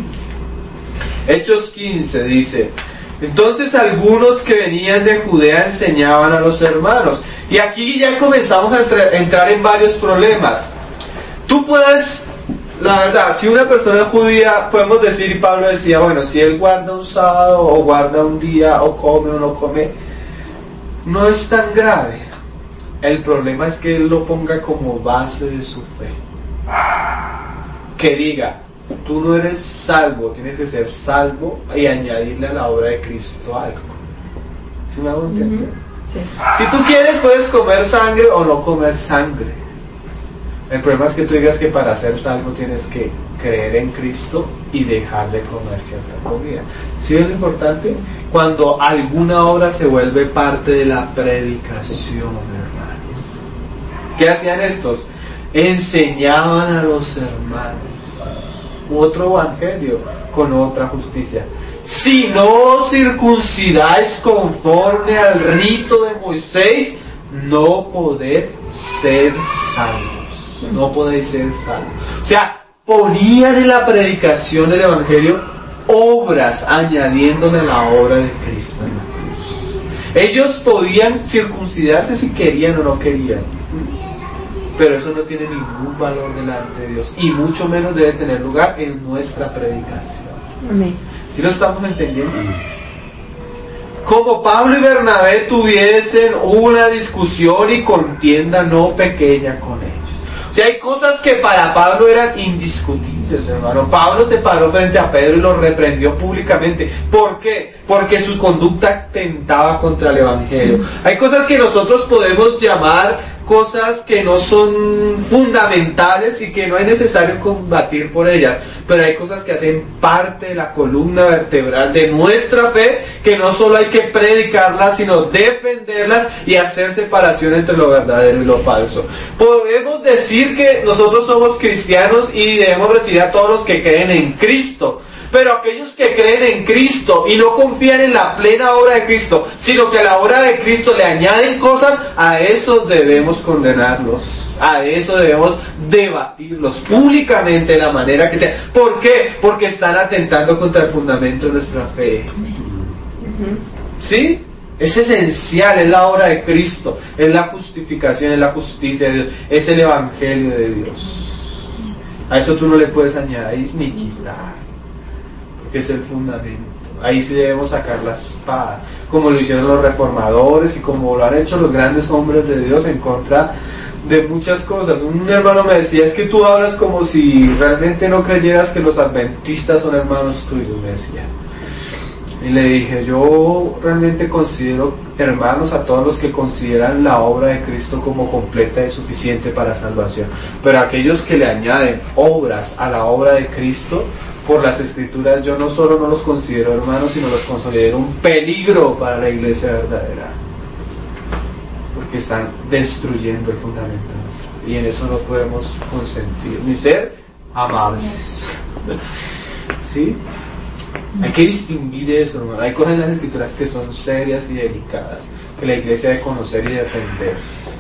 Speaker 1: Hechos 15 dice, entonces algunos que venían de Judea enseñaban a los hermanos. Y aquí ya comenzamos a entrar en varios problemas. Tú puedes, la verdad, si una persona judía, podemos decir, y Pablo decía, bueno, si él guarda un sábado, o guarda un día, o come o no come, no es tan grave. El problema es que él lo ponga como base de su fe. Que diga, tú no eres salvo, tienes que ser salvo y añadirle a la obra de Cristo algo. ¿Sí me hago entender? Sí. Si tú quieres, puedes comer sangre o no comer sangre. El problema es que tú digas que para ser salvo tienes que creer en Cristo y dejar de comer cierta comida. ¿Sí es lo importante? Cuando alguna obra se vuelve parte de la predicación, hermanos. ¿Qué hacían estos? Enseñaban a los hermanos otro evangelio con otra justicia. Si no circuncidáis conforme al rito de Moisés, no podéis ser salvos. No podéis ser salvos. O sea, ponían en la predicación del evangelio obras añadiéndole a la obra de Cristo en la cruz. Ellos podían circuncidarse si querían o no querían, pero eso no tiene ningún valor delante de Dios, y mucho menos debe tener lugar en nuestra predicación. Amén. ¿Sí lo estamos entendiendo? Como Pablo y Bernabé tuviesen una discusión y contienda no pequeña con ellos. O sea, hay cosas que para Pablo eran indiscutibles, hermano. Pablo se paró frente a Pedro y lo reprendió públicamente. ¿Por qué? Porque su conducta atentaba contra el evangelio. Hay cosas que nosotros podemos llamar cosas que no son fundamentales y que no es necesario combatir por ellas, pero hay cosas que hacen parte de la columna vertebral de nuestra fe, que no solo hay que predicarlas, sino defenderlas y hacer separación entre lo verdadero y lo falso. Podemos decir que nosotros somos cristianos y debemos recibir a todos los que creen en Cristo, pero aquellos que creen en Cristo y no confían en la plena obra de Cristo, sino que a la obra de Cristo le añaden cosas, a eso debemos condenarlos. A eso debemos debatirlos públicamente de la manera que sea. ¿Por qué? Porque están atentando contra el fundamento de nuestra fe. ¿Sí? Es esencial, es la obra de Cristo, es la justificación, es la justicia de Dios, es el evangelio de Dios. A eso tú no le puedes añadir ni quitar, porque es el fundamento. Ahí sí debemos sacar la espada, como lo hicieron los reformadores y como lo han hecho los grandes hombres de Dios en contra de muchas cosas. Un hermano me decía, es que tú hablas como si realmente no creyeras que los adventistas son hermanos tuyos, me decía. Y le dije, yo realmente considero hermanos a todos los que consideran la obra de Cristo como completa y suficiente para salvación. Pero aquellos que le añaden obras a la obra de Cristo, por las Escrituras, yo no solo no los considero hermanos, sino los considero un peligro para la iglesia verdadera, porque están destruyendo el fundamento, y en eso no podemos consentir ni ser amables. ¿Sí? Hay que distinguir eso, hermano. Hay cosas en las Escrituras que son serias y delicadas, que la iglesia debe conocer y defender.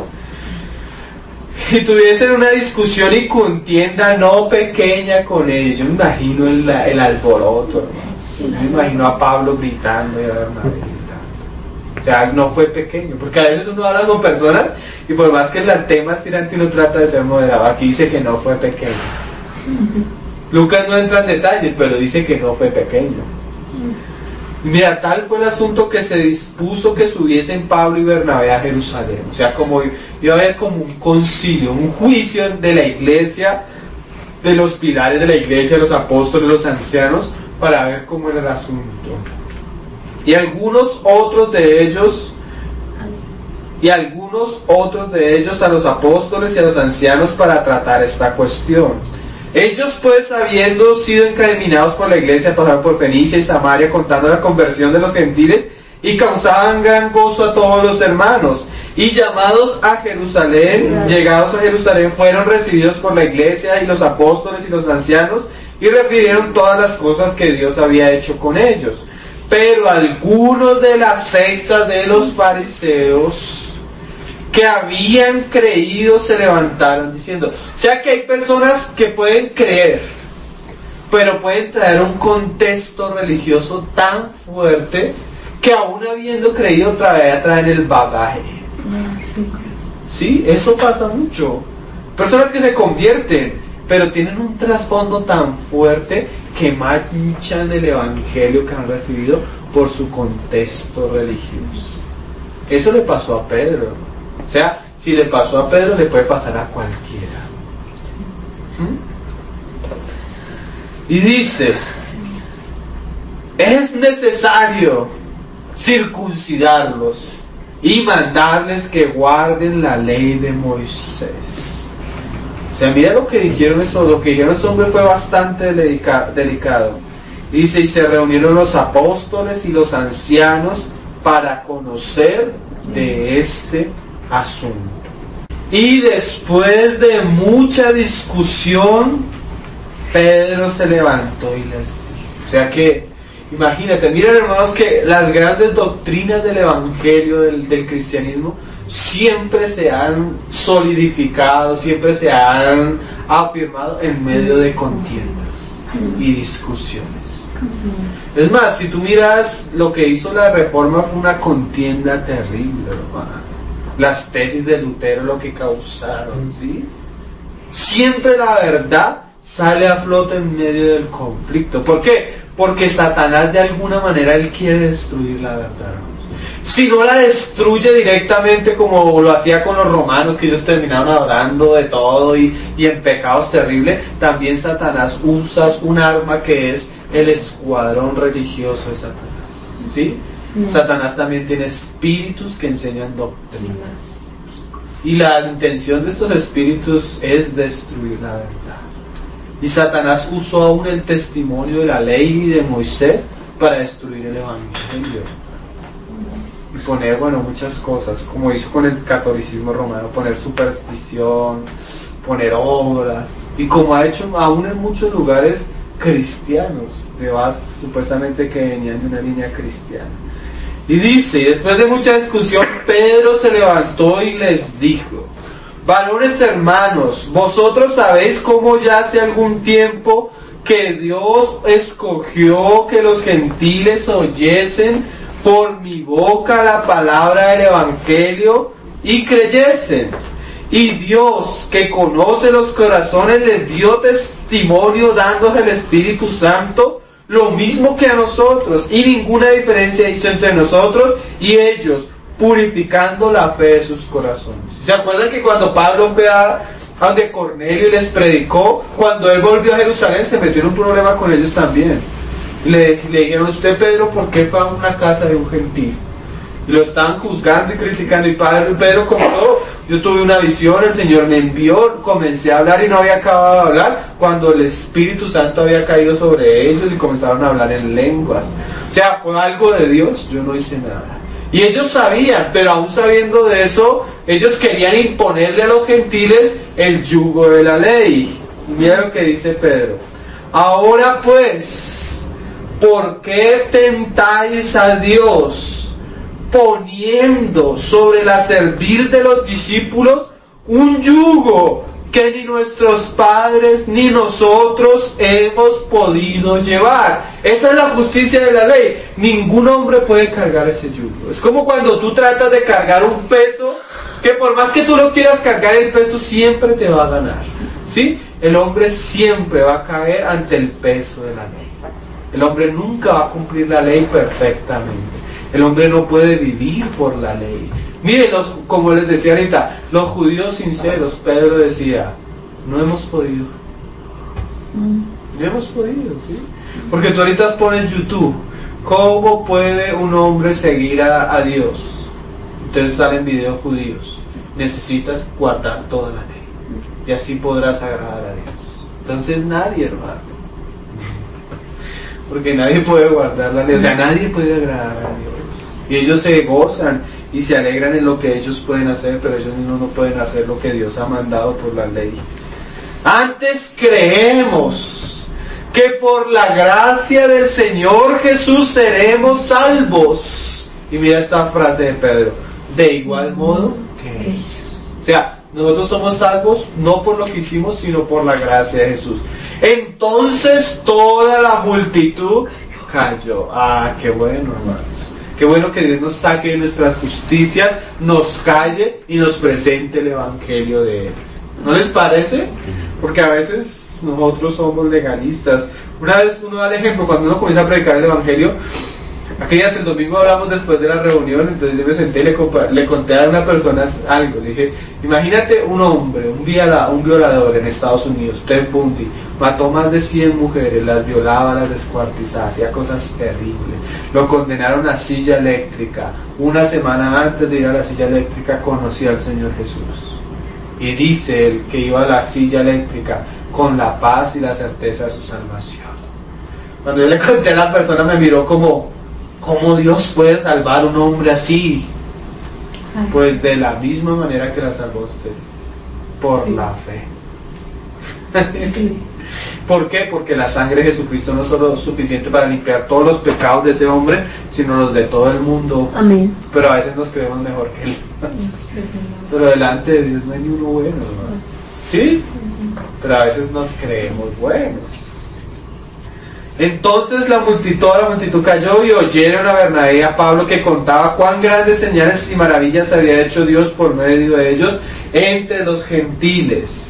Speaker 1: Si tuviesen una discusión y contienda no pequeña con ellos, yo me imagino el alboroto, hermano. Yo me imagino a Pablo gritando y a Bernabé gritando. O sea, no fue pequeño, porque a veces uno habla con personas y por más que el tema es tirante, uno trata de ser moderado. Aquí dice que no fue pequeño. Lucas no entra en detalles, pero dice que no fue pequeño. Mira, tal fue el asunto que se dispuso que subiesen Pablo y Bernabé a Jerusalén. O sea, como iba a haber como un concilio, un juicio de la iglesia, de los pilares de la iglesia, los apóstoles, los ancianos, para ver cómo era el asunto. Y algunos otros de ellos a los apóstoles y a los ancianos para tratar esta cuestión. Ellos pues, habiendo sido encaminados por la iglesia, pasaron por Fenicia y Samaria contando la conversión de los gentiles y causaban gran gozo a todos los hermanos. Y llamados a Jerusalén, llegados a Jerusalén, fueron recibidos por la iglesia y los apóstoles y los ancianos y refirieron todas las cosas que Dios había hecho con ellos. Pero algunos de la secta de los fariseos que habían creído se levantaron diciendo, o sea que hay personas que pueden creer, pero pueden traer un contexto religioso tan fuerte que aún habiendo creído todavía traen el bagaje. Sí, eso pasa mucho. Personas que se convierten, pero tienen un trasfondo tan fuerte que manchan el evangelio que han recibido por su contexto religioso. Eso le pasó a Pedro. O sea, si le pasó a Pedro, le puede pasar a cualquiera. Y dice, es necesario circuncidarlos y mandarles que guarden la ley de Moisés. O sea, mira lo que dijeron eso, lo que dijeron esos hombres fue bastante delicado. Dice, y se reunieron los apóstoles y los ancianos para conocer de este asunto. Y después de mucha discusión, Pedro se levantó y les dijo. O sea que, imagínate, miren hermanos que las grandes doctrinas del evangelio, del cristianismo, siempre se han solidificado, siempre se han afirmado en medio de contiendas y discusiones. Es más, si tú miras lo que hizo la Reforma, fue una contienda terrible, hermano. Las tesis de Lutero, lo que causaron, ¿sí? Siempre la verdad sale a flote en medio del conflicto. ¿Por qué? Porque Satanás de alguna manera él quiere destruir la verdad. Si no la destruye directamente como lo hacía con los romanos, que ellos terminaron hablando de todo y en pecados terribles, también Satanás usa un arma que es el escuadrón religioso de Satanás, ¿sí? Satanás también tiene espíritus que enseñan doctrinas. Y la intención de estos espíritus es destruir la verdad. Y Satanás usó aún el testimonio de la ley de Moisés para destruir el evangelio. Y poner, muchas cosas, como hizo con el catolicismo romano, poner superstición, poner obras. Y como ha hecho aún en muchos lugares cristianos, supuestamente que venían de una línea cristiana. Y dice, después de mucha discusión, Pedro se levantó y les dijo, varones hermanos, vosotros sabéis cómo ya hace algún tiempo que Dios escogió que los gentiles oyesen por mi boca la palabra del evangelio y creyesen. Y Dios, que conoce los corazones, les dio testimonio dándose el Espíritu Santo, lo mismo que a nosotros, y ninguna diferencia hizo entre nosotros y ellos, purificando la fe de sus corazones. ¿Se acuerdan que cuando Pablo fue a donde Cornelio y les predicó, cuando él volvió a Jerusalén se metió en un problema con ellos también? Le dijeron, usted Pedro, ¿por qué fue a una casa de un gentil? Y lo estaban juzgando y criticando. Y Pedro contó, yo tuve una visión, el Señor me envió, comencé a hablar y no había acabado de hablar cuando el Espíritu Santo había caído sobre ellos y comenzaron a hablar en lenguas. O sea, fue algo de Dios, yo no hice nada. Y ellos sabían, pero aún sabiendo de eso, ellos querían imponerle a los gentiles el yugo de la ley. Y mira lo que dice Pedro. Ahora pues, ¿por qué tentáis a Dios poniendo sobre la cerviz de los discípulos un yugo que ni nuestros padres ni nosotros hemos podido llevar? Esa es la justicia de la ley. Ningún hombre puede cargar ese yugo. Es como cuando tú tratas de cargar un peso, que por más que tú lo quieras cargar, el peso siempre te va a ganar, ¿sí? El hombre siempre va a caer ante el peso de la ley. El hombre nunca va a cumplir la ley perfectamente. El hombre no puede vivir por la ley. Miren, como les decía ahorita, los judíos sinceros, Pedro decía, no hemos podido. No hemos podido, ¿sí? Porque tú ahorita pones YouTube, ¿cómo puede un hombre seguir a Dios? Entonces salen videos judíos. Necesitas guardar toda la ley. Y así podrás agradar a Dios. Entonces nadie, hermano. Porque nadie puede guardar la ley. O sea, nadie puede agradar a Dios. Y ellos se gozan y se alegran en lo que ellos pueden hacer, pero ellos mismos no pueden hacer lo que Dios ha mandado por la ley. Antes creemos que por la gracia del Señor Jesús seremos salvos. Y mira esta frase de Pedro, de igual modo que ellos. O sea, nosotros somos salvos no por lo que hicimos, sino por la gracia de Jesús. Entonces toda la multitud cayó. Ah, qué bueno, hermanos. Qué bueno que Dios nos saque de nuestras justicias, nos calle y nos presente el Evangelio de Él. ¿No les parece? Porque a veces nosotros somos legalistas. Una vez uno da el ejemplo, cuando uno comienza a predicar el Evangelio, aquellas el domingo hablamos después de la reunión, entonces yo me senté y le conté a una persona algo. Le dije, imagínate un hombre, un violador en Estados Unidos, Ted Bundy, mató más de 100 mujeres, las violaba, las descuartizaba, hacía cosas terribles. Lo condenaron a silla eléctrica. Una semana antes de ir a la silla eléctrica conoció al Señor Jesús. Y dice él que iba a la silla eléctrica con la paz y la certeza de su salvación. Cuando yo le conté a la persona, me miró como, ¿cómo Dios puede salvar a un hombre así? Pues de la misma manera que la salvó usted, por la fe. ¿Por qué? Porque la sangre de Jesucristo no es solo suficiente para limpiar todos los pecados de ese hombre, sino los de todo el mundo.
Speaker 2: Amén.
Speaker 1: Pero a veces nos creemos mejor que él. Pero delante de Dios no hay ni uno bueno, ¿no? ¿Sí? Pero a veces nos creemos buenos. Entonces toda la multitud cayó y oyeron a Bernabé y a Pablo que contaba cuán grandes señales y maravillas había hecho Dios por medio de ellos entre los gentiles.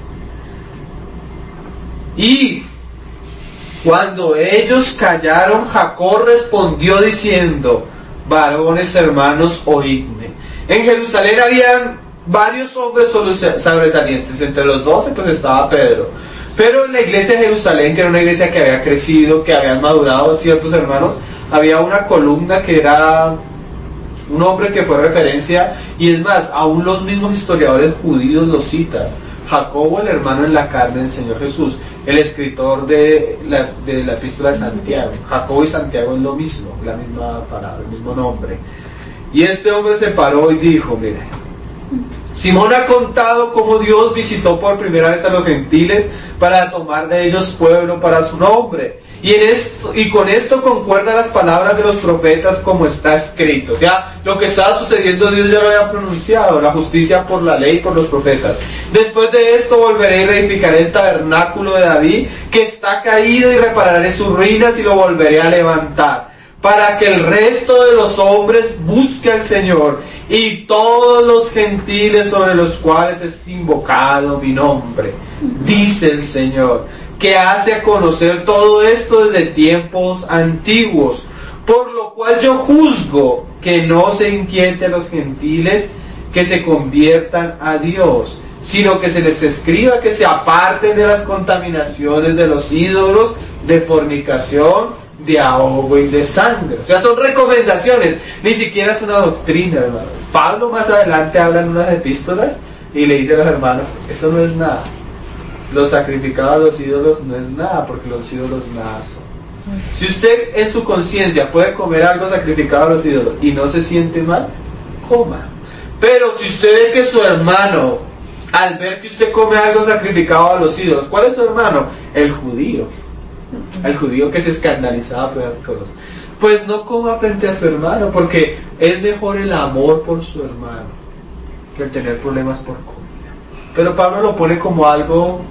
Speaker 1: Y cuando ellos callaron, Jacob respondió diciendo, varones hermanos, oídme. En Jerusalén habían varios hombres sobresalientes, entre los 12 pues estaba Pedro. Pero en la iglesia de Jerusalén, que era una iglesia que había crecido, que habían madurado ciertos hermanos, había una columna que era un hombre que fue referencia, y es más, aún los mismos historiadores judíos lo citan. Jacobo, el hermano en la carne del Señor Jesús, el escritor de la epístola de Santiago. Jacobo y Santiago es lo mismo, la misma palabra, el mismo nombre. Y este hombre se paró y dijo, mire, Simón ha contado cómo Dios visitó por primera vez a los gentiles para tomar de ellos pueblo para su nombre. Y con esto concuerdan las palabras de los profetas como está escrito. O sea, lo que estaba sucediendo Dios ya lo había pronunciado, la justicia por la ley y por los profetas. Después de esto volveré y reedificaré el tabernáculo de David, que está caído, y repararé sus ruinas y lo volveré a levantar, para que el resto de los hombres busque al Señor y todos los gentiles sobre los cuales es invocado mi nombre, dice el Señor, que hace a conocer todo esto desde tiempos antiguos, por lo cual yo juzgo que no se inquiete a los gentiles que se conviertan a Dios, sino que se les escriba que se aparten de las contaminaciones de los ídolos, de fornicación, de ahogo y de sangre. O sea, son recomendaciones, ni siquiera es una doctrina, hermano. Pablo más adelante habla en unas epístolas y le dice a los hermanos, eso no es nada. Lo sacrificado a los ídolos no es nada, porque los ídolos nada son. Si usted en su conciencia puede comer algo sacrificado a los ídolos y no se siente mal, coma. Pero si usted ve que su hermano, al ver que usted come algo sacrificado a los ídolos, ¿cuál es su hermano? El judío. El judío que se escandalizaba por esas cosas. Pues no coma frente a su hermano, porque es mejor el amor por su hermano que el tener problemas por comida. Pero Pablo lo pone como algo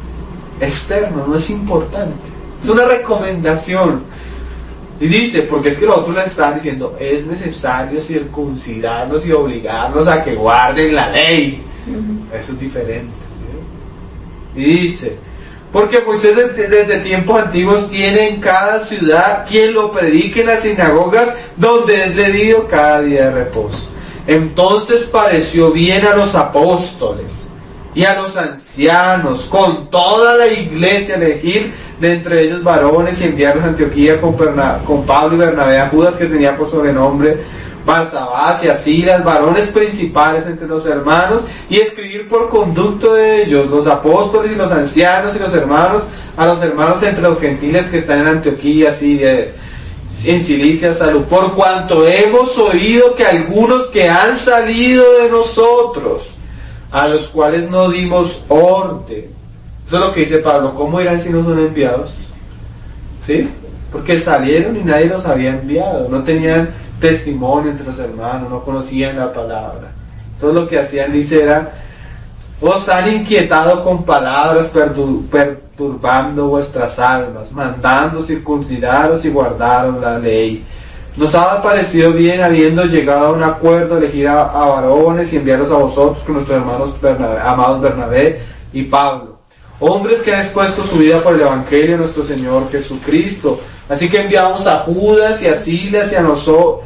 Speaker 1: externo, no es importante. Es una recomendación. Y dice, porque es que los otros le están diciendo, es necesario circuncidarnos y obligarnos a que guarden la ley. Eso es diferente, ¿sí? Y dice, porque Moisés desde tiempos antiguos tiene en cada ciudad quien lo predique en las sinagogas, donde es debido cada día de reposo. Entonces pareció bien a los apóstoles y a los ancianos, con toda la iglesia, elegir de entre ellos varones y enviarlos a Antioquía con Pablo y Bernabé, a Judas, que tenía por sobrenombre Barsabás, y a Silas, varones principales entre los hermanos, y escribir por conducto de ellos, los apóstoles y los ancianos y los hermanos, a los hermanos entre los gentiles que están en Antioquía, Siria, en Cilicia, salud, por cuanto hemos oído que algunos que han salido de nosotros, a los cuales no dimos orden. Eso es lo que dice Pablo. ¿Cómo irán si no son enviados? ¿Sí? Porque salieron y nadie los había enviado. No tenían testimonio entre los hermanos, no conocían la palabra. Todo lo que hacían, dice, era, os han inquietado con palabras perturbando vuestras almas, mandando circuncidaros y guardaros la ley. Nos ha parecido bien, habiendo llegado a un acuerdo, elegir a varones y enviarlos a vosotros con nuestros hermanos amados Bernabé y Pablo, hombres que han expuesto su vida por el Evangelio de nuestro Señor Jesucristo. Así que enviamos a Judas y a Silas y a nosotros,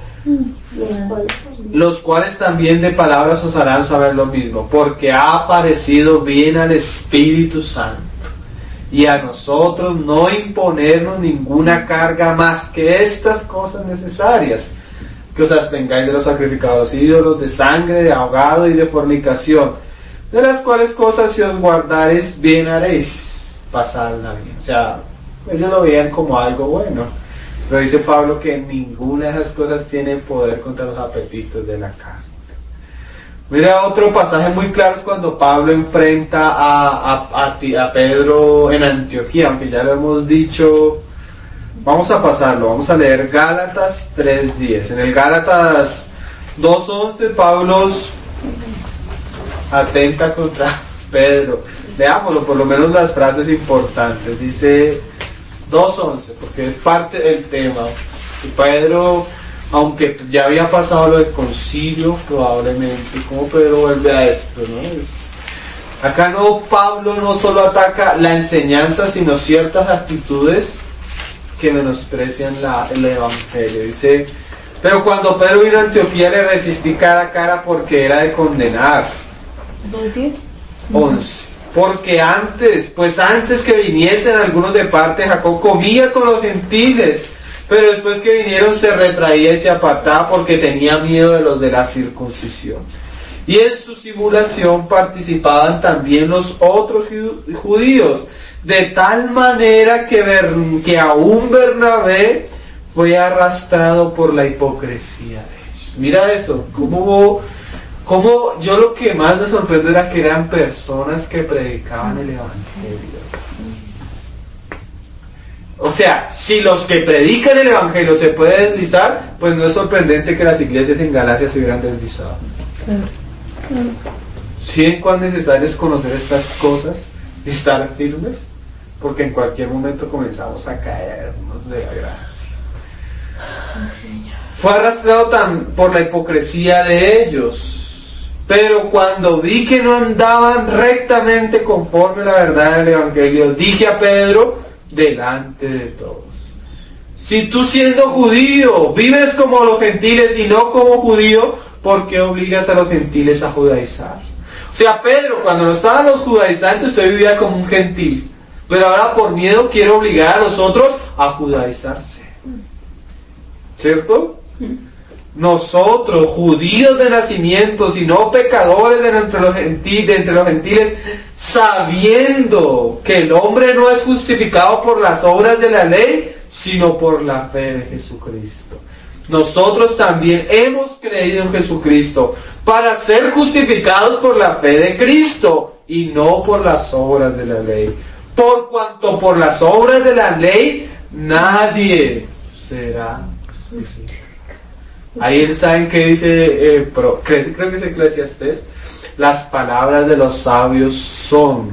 Speaker 1: los cuales también de palabras os harán saber lo mismo, porque ha parecido bien al Espíritu Santo y a nosotros no imponernos ninguna carga más que estas cosas necesarias, que os abstengáis de los sacrificados ídolos, de sangre, de ahogado y de fornicación, de las cuales cosas si os guardareis bien haréis, pasadla bien. O sea, ellos lo veían como algo bueno. Pero dice Pablo que ninguna de esas cosas tiene poder contra los apetitos de la carne. Mira, otro pasaje muy claro es cuando Pablo enfrenta a Pedro en Antioquía, aunque ya lo hemos dicho. Vamos a pasarlo, vamos a leer Gálatas 3:10. En el Gálatas 2:11 Pablo atenta contra Pedro. Leámoslo, por lo menos las frases importantes. Dice 2:11, porque es parte del tema. Y Pedro, aunque ya había pasado lo del concilio, probablemente, ¿cómo Pedro vuelve a esto, no? Acá no, Pablo no solo ataca la enseñanza, sino ciertas actitudes que menosprecian el Evangelio. Dice, pero cuando Pedro vino a Antioquía le resistí cara a cara porque era de condenar. 11. Porque antes que viniesen algunos de parte de Jacob, comía con los gentiles, pero después que vinieron se retraía y se apartaba porque tenía miedo de los de la circuncisión. Y en su simulación participaban también los otros judíos, de tal manera que aún Bernabé fue arrastrado por la hipocresía de ellos. Mira eso, cómo yo lo que más me sorprende era que eran personas que predicaban el Evangelio. O sea, si los que predican el Evangelio se pueden deslizar, pues no es sorprendente que las iglesias en Galacia se hubieran deslizado. ¿Sí en cuán necesario es conocer estas cosas y estar firmes? Porque en cualquier momento comenzamos a caernos de la gracia. Fue arrastrado por la hipocresía de ellos. Pero cuando vi que no andaban rectamente conforme a la verdad del Evangelio, dije a Pedro delante de todos: si tú siendo judío vives como los gentiles y no como judío, ¿por qué obligas a los gentiles a judaizar? O sea, Pedro, cuando no estaban los judaizantes, usted vivía como un gentil, pero ahora por miedo quiere obligar a los otros a judaizarse. ¿cierto? Nosotros, judíos de nacimiento, sino pecadores de entre los gentiles, sabiendo que el hombre no es justificado por las obras de la ley, sino por la fe de Jesucristo. Nosotros también hemos creído en Jesucristo para ser justificados por la fe de Cristo y no por las obras de la ley. Por cuanto por las obras de la ley nadie será justificado. Ahí saben que dice, creo que es Eclesiastés, las palabras de los sabios son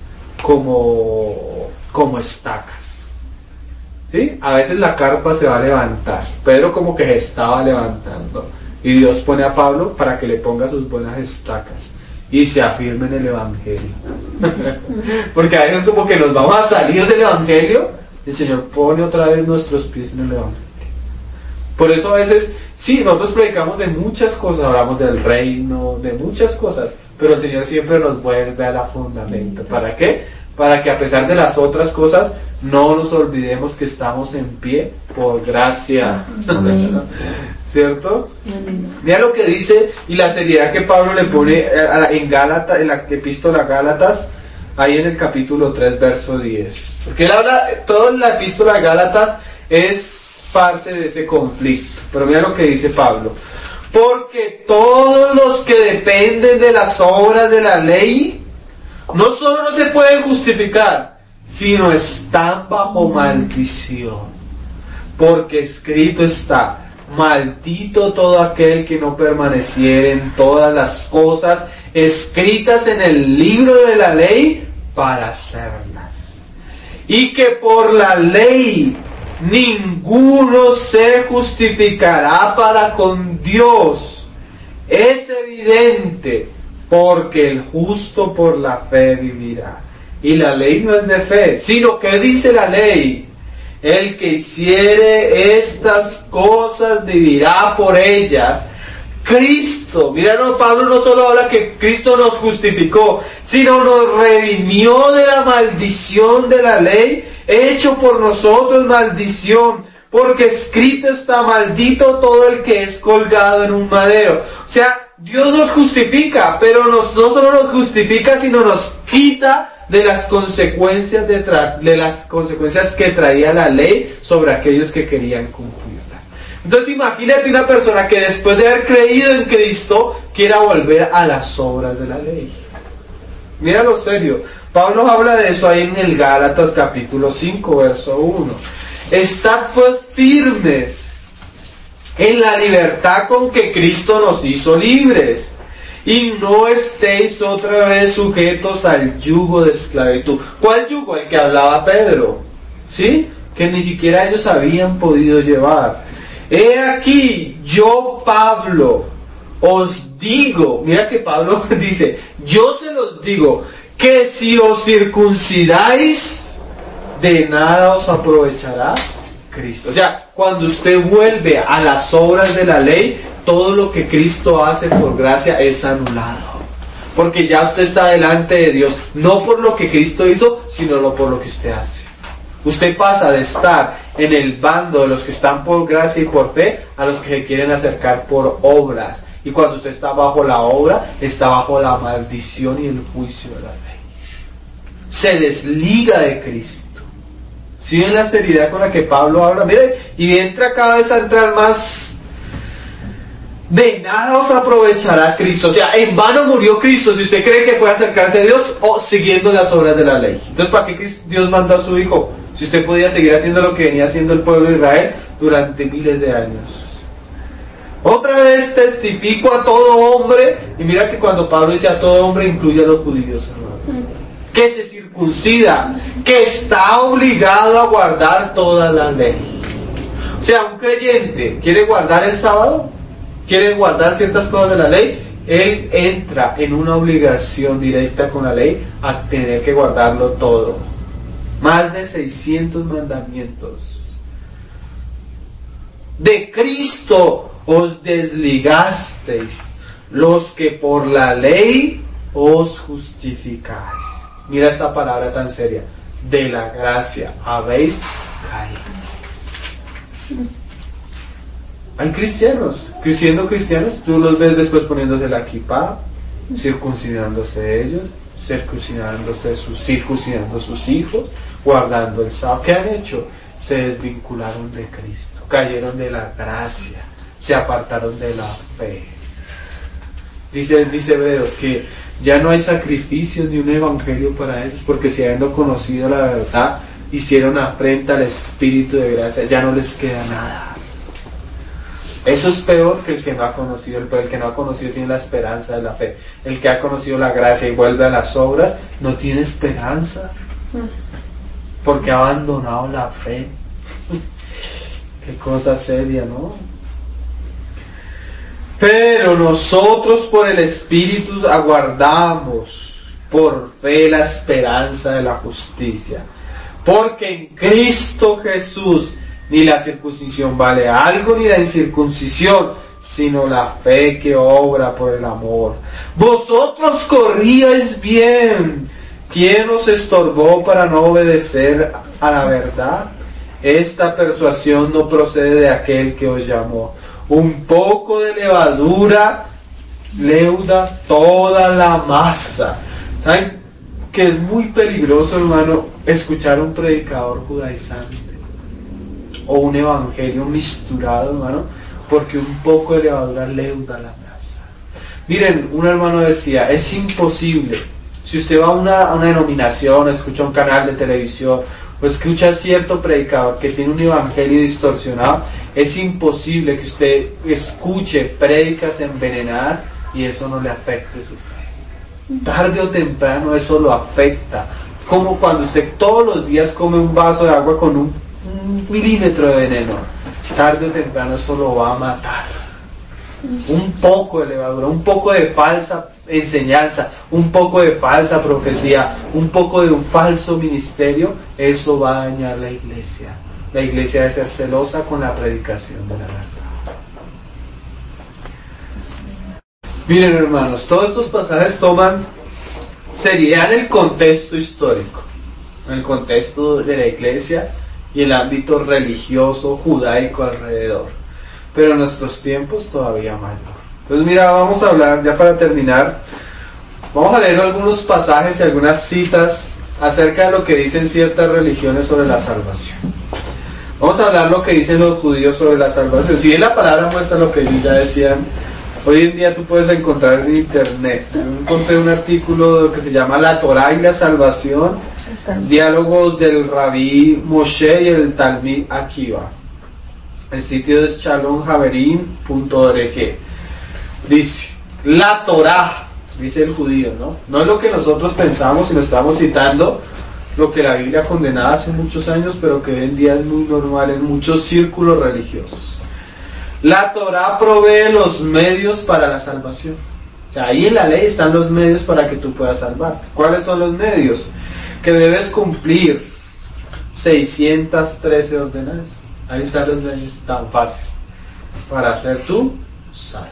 Speaker 1: como estacas. ¿Sí? A veces la carpa se va a levantar. Pedro como que se estaba levantando. Y Dios pone a Pablo para que le ponga sus buenas estacas y se afirme en el Evangelio. Porque a veces como que nos vamos a salir del Evangelio y el Señor pone otra vez nuestros pies en el Evangelio. Por eso a veces, sí, nosotros predicamos de muchas cosas, hablamos del reino, de muchas cosas, pero el Señor siempre nos vuelve a la fundamento. ¿Para qué? Para que a pesar de las otras cosas, no nos olvidemos que estamos en pie por gracia. Amén. ¿Cierto? Amén. Mira lo que dice y la seriedad que Pablo le pone en Gálatas, en la epístola a Gálatas, ahí en el capítulo 3, verso 10. Porque él habla, toda la epístola a Gálatas es parte de ese conflicto. Pero mira lo que dice Pablo. Porque todos los que dependen de las obras de la ley, no solo no se pueden justificar, sino están bajo maldición. Porque escrito está, maldito todo aquel que no permaneciere en todas las cosas escritas en el libro de la ley para hacerlas. Y que por la ley ninguno se justificará para con Dios. Es evidente, porque el justo por la fe vivirá. Y la ley no es de fe, sino que dice la ley, el que hiciere estas cosas vivirá por ellas. Cristo, mira, Pablo no solo habla que Cristo nos justificó, sino nos redimió de la maldición de la ley, hecho por nosotros maldición, porque escrito está, maldito todo el que es colgado en un madero. O sea, Dios nos justifica, pero no solo nos justifica, sino nos quita de las consecuencias de las consecuencias que traía la ley sobre aquellos que querían cumplirla. Entonces imagínate una persona que después de haber creído en Cristo quiera volver a las obras de la ley. Mira lo serio. Pablo habla de eso ahí en el Gálatas capítulo 5, verso 1. Estad pues firmes en la libertad con que Cristo nos hizo libres, y no estéis otra vez sujetos al yugo de esclavitud. ¿Cuál yugo? El que hablaba Pedro, ¿sí? Que ni siquiera ellos habían podido llevar. He aquí, yo Pablo, os digo, mira que Pablo dice, yo se los digo, que si os circuncidáis, de nada os aprovechará Cristo. O sea, cuando usted vuelve a las obras de la ley, todo lo que Cristo hace por gracia es anulado. Porque ya usted está delante de Dios, no por lo que Cristo hizo, sino por lo que usted hace. Usted pasa de estar en el bando de los que están por gracia y por fe, a los que se quieren acercar por obras. Y cuando usted está bajo la obra, está bajo la maldición y el juicio de la ley. Se desliga de Cristo. ¿Sí ven la seriedad con la que Pablo habla? Mire, y entra cada vez a entrar más. De nada os aprovechará Cristo. O sea, en vano murió Cristo si usted cree que puede acercarse a Dios o siguiendo las obras de la ley. Entonces, ¿para qué Dios mandó a su Hijo? Si usted podía seguir haciendo lo que venía haciendo el pueblo de Israel durante miles de años. Otra vez testifico a todo hombre, y mira que cuando Pablo dice a todo hombre, incluye a los judíos, hermano, que se circuncida, que está obligado a guardar toda la ley. O sea, un creyente quiere guardar el sábado, quiere guardar ciertas cosas de la ley, él entra en una obligación directa con la ley a tener que guardarlo todo. Más de 600 mandamientos. De Cristo os desligasteis, los que por la ley os justificáis. Mira esta palabra tan seria. De la gracia habéis caído. Hay cristianos, siendo cristianos, tú los ves después poniéndose la kippah, circuncidándose ellos, circuncidando sus hijos, guardando el sábado. ¿Qué han hecho? Se desvincularon de Cristo, cayeron de la gracia, se apartaron de la fe. Dice Hebreos que ya no hay sacrificios ni un evangelio para ellos, porque si habiendo conocido la verdad, hicieron afrenta al Espíritu de gracia, ya no les queda nada. Eso es peor que el que no ha conocido. El que no ha conocido tiene la esperanza de la fe. El que ha conocido la gracia y vuelve a las obras no tiene esperanza, porque ha abandonado la fe. Qué cosa seria, ¿no? Pero nosotros por el Espíritu aguardamos por fe la esperanza de la justicia, porque en Cristo Jesús ni la circuncisión vale algo, ni la incircuncisión, sino la fe que obra por el amor. Vosotros corríais bien. ¿Quién os estorbó para no obedecer a la verdad? Esta persuasión no procede de aquel que os llamó. Un poco de levadura leuda toda la masa. ¿Saben que es muy peligroso, hermano, escuchar a un predicador judaizante o un evangelio misturado, hermano? Porque un poco de levadura leuda la masa. Miren, un hermano decía, es imposible, si usted va a una denominación, escucha un canal de televisión, o escucha a cierto predicador que tiene un evangelio distorsionado, es imposible que usted escuche prédicas envenenadas y eso no le afecte su fe. Tarde o temprano eso lo afecta. Como cuando usted todos los días come un vaso de agua con un milímetro de veneno, tarde o temprano eso lo va a matar. Un poco de levadura, un poco de falsa enseñanza, un poco de falsa profecía, un poco de un falso ministerio, eso va a dañar la iglesia. La iglesia debe ser celosa con la predicación de la verdad. Miren, hermanos, todos estos pasajes toman seriedad en el contexto histórico, en el contexto de la iglesia y el ámbito religioso judaico alrededor, pero en nuestros tiempos todavía mayor. Entonces mira, vamos a hablar, ya para terminar, vamos a leer algunos pasajes y algunas citas acerca de lo que dicen ciertas religiones sobre la salvación. Vamos a hablar lo que dicen los judíos sobre la salvación. Si bien la palabra muestra lo que ellos ya decían, hoy en día tú puedes encontrar en internet. Yo encontré un artículo que se llama La Torá y la Salvación, diálogos del Rabí Moshe y el Talmid Akiva. El sitio es shalomhaverim.org. Dice, la Torá, dice el judío, ¿no? No es lo que nosotros pensamos, sino estamos citando lo que la Biblia condenaba hace muchos años, pero que hoy en día es muy normal en muchos círculos religiosos. La Torá provee los medios para la salvación. O sea, ahí en la ley están los medios para que tú puedas salvarte. ¿Cuáles son los medios? Que debes cumplir 613 ordenanzas. Ahí están los medios, tan fácil, para ser tú salvo.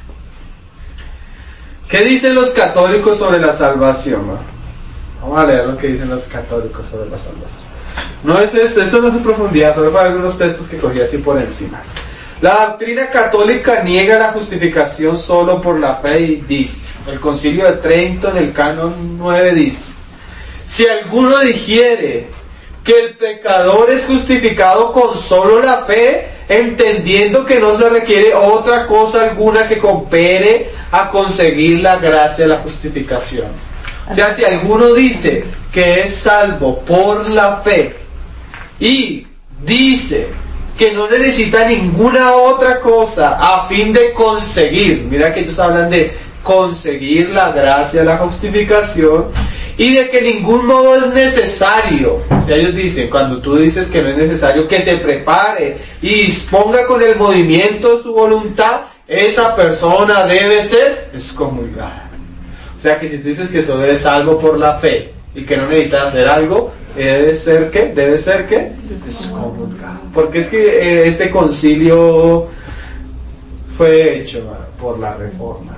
Speaker 1: ¿Qué dicen los católicos sobre la salvación? Vamos a leer lo que dicen los católicos sobre la salvación. No es esto no es en profundidad, pero fue algunos textos que cogí así por encima. La doctrina católica niega la justificación solo por la fe y dice, el Concilio de Trento en el Canon 9 dice, si alguno dijere que el pecador es justificado con solo la fe, entendiendo que no se requiere otra cosa alguna que coopere a conseguir la gracia de la justificación. O sea, si alguno dice que es salvo por la fe y dice que no necesita ninguna otra cosa a fin de conseguir, mira que ellos hablan de conseguir la gracia de la justificación, y de que en ningún modo es necesario, o sea, ellos dicen, cuando tú dices que no es necesario, que se prepare y disponga con el movimiento de su voluntad, esa persona debe ser excomulgada. O sea, que si tú dices que solo eres salvo por la fe y que no necesitas hacer algo, debe ser que excomulgado. Porque es que este concilio fue hecho por la Reforma.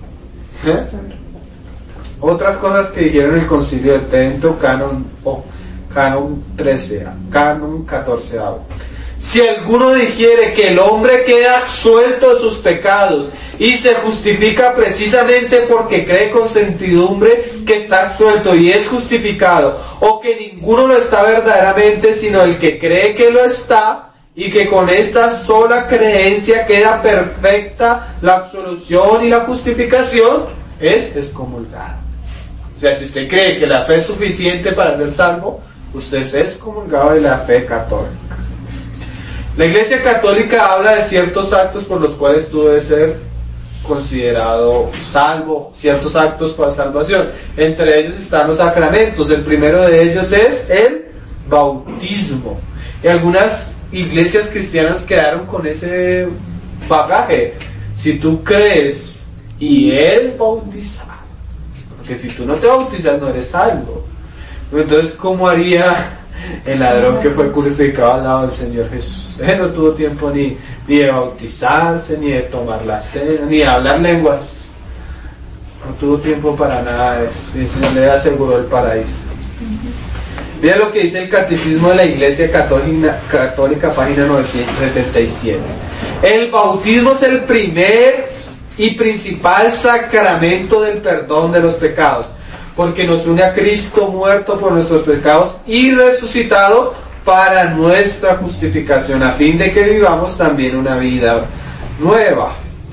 Speaker 1: Otras cosas que dijeron el Concilio de Trento, Canon 14. Si alguno dijere que el hombre queda absuelto de sus pecados y se justifica precisamente porque cree con certidumbre que está absuelto y es justificado, o que ninguno lo está verdaderamente, sino el que cree que lo está, y que con esta sola creencia queda perfecta la absolución y la justificación, es excomulgado. O sea, si usted cree que la fe es suficiente para ser salvo, usted es excomulgado de la fe católica. La Iglesia Católica habla de ciertos actos por los cuales tú debes ser considerado salvo, ciertos actos para salvación. Entre ellos están los sacramentos. El primero de ellos es el bautismo. Y algunas iglesias cristianas quedaron con ese bagaje. Si tú crees y eres bautizado, porque si tú no te bautizas no eres salvo. Entonces, ¿cómo haría el ladrón que fue crucificado al lado del Señor Jesús? Él no tuvo tiempo ni de bautizarse, ni de tomar la cena, ni de hablar lenguas. No tuvo tiempo para nada de eso. Y el Señor le aseguró el paraíso. Mira lo que dice el Catecismo de la Iglesia Católica, página 977. El bautismo es el primer y principal sacramento del perdón de los pecados, porque nos une a Cristo muerto por nuestros pecados y resucitado para nuestra justificación, a fin de que vivamos también una vida nueva.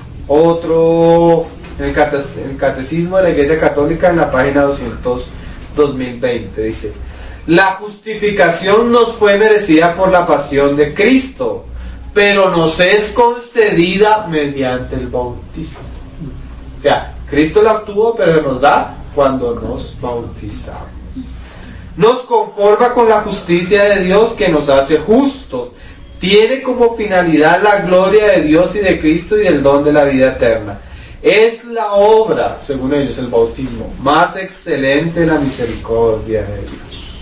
Speaker 1: El Catecismo de la Iglesia Católica, en la página 2020, dice: la justificación nos fue merecida por la pasión de Cristo, pero nos es concedida mediante el bautismo. O sea, Cristo la obtuvo, pero nos da cuando nos bautizamos. Nos conforma con la justicia de Dios que nos hace justos. Tiene como finalidad la gloria de Dios y de Cristo y el don de la vida eterna. Es la obra, según ellos, el bautismo, más excelente de la misericordia de Dios.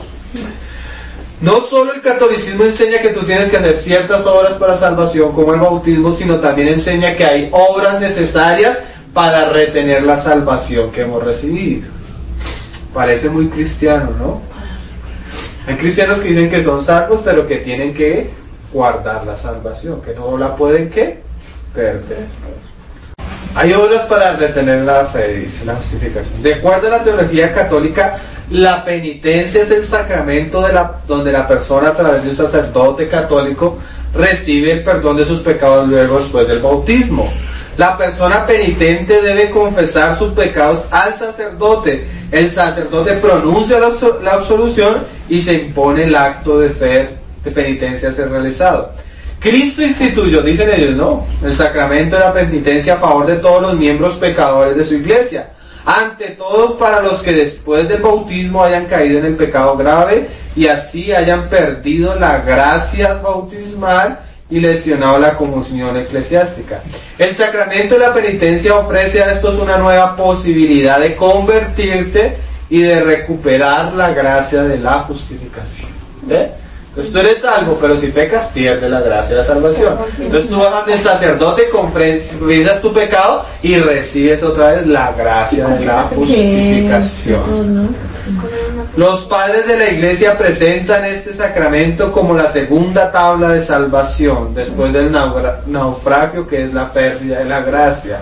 Speaker 1: No solo el catolicismo enseña que tú tienes que hacer ciertas obras para salvación, como el bautismo, sino también enseña que hay obras necesarias para retener la salvación que hemos recibido. Parece muy cristiano, ¿no? Hay cristianos que dicen que son salvos, pero que tienen que guardar la salvación, que no la pueden, ¿qué? Perder. Hay obras para retener la fe, dice la justificación. De acuerdo a la teología católica, la penitencia es el sacramento donde la persona, a través de un sacerdote católico, recibe el perdón de sus pecados luego después del bautismo. La persona penitente debe confesar sus pecados al sacerdote. El sacerdote pronuncia la absolución y se impone el acto de penitencia a ser realizado. Cristo instituyó, dicen ellos, no, el sacramento de la penitencia a favor de todos los miembros pecadores de su iglesia. Ante todo, para los que después del bautismo hayan caído en el pecado grave y así hayan perdido la gracia bautismal y lesionado la comunión eclesiástica. El sacramento de la penitencia ofrece a estos una nueva posibilidad de convertirse y de recuperar la gracia de la justificación. ¿Ve? Entonces tú eres salvo, pero si pecas pierdes la gracia de la salvación. Entonces tú vas del sacerdote, confesas tu pecado y recibes otra vez la gracia de la justificación. Los padres de la iglesia presentan este sacramento como la segunda tabla de salvación después del naufragio, que es la pérdida de la gracia.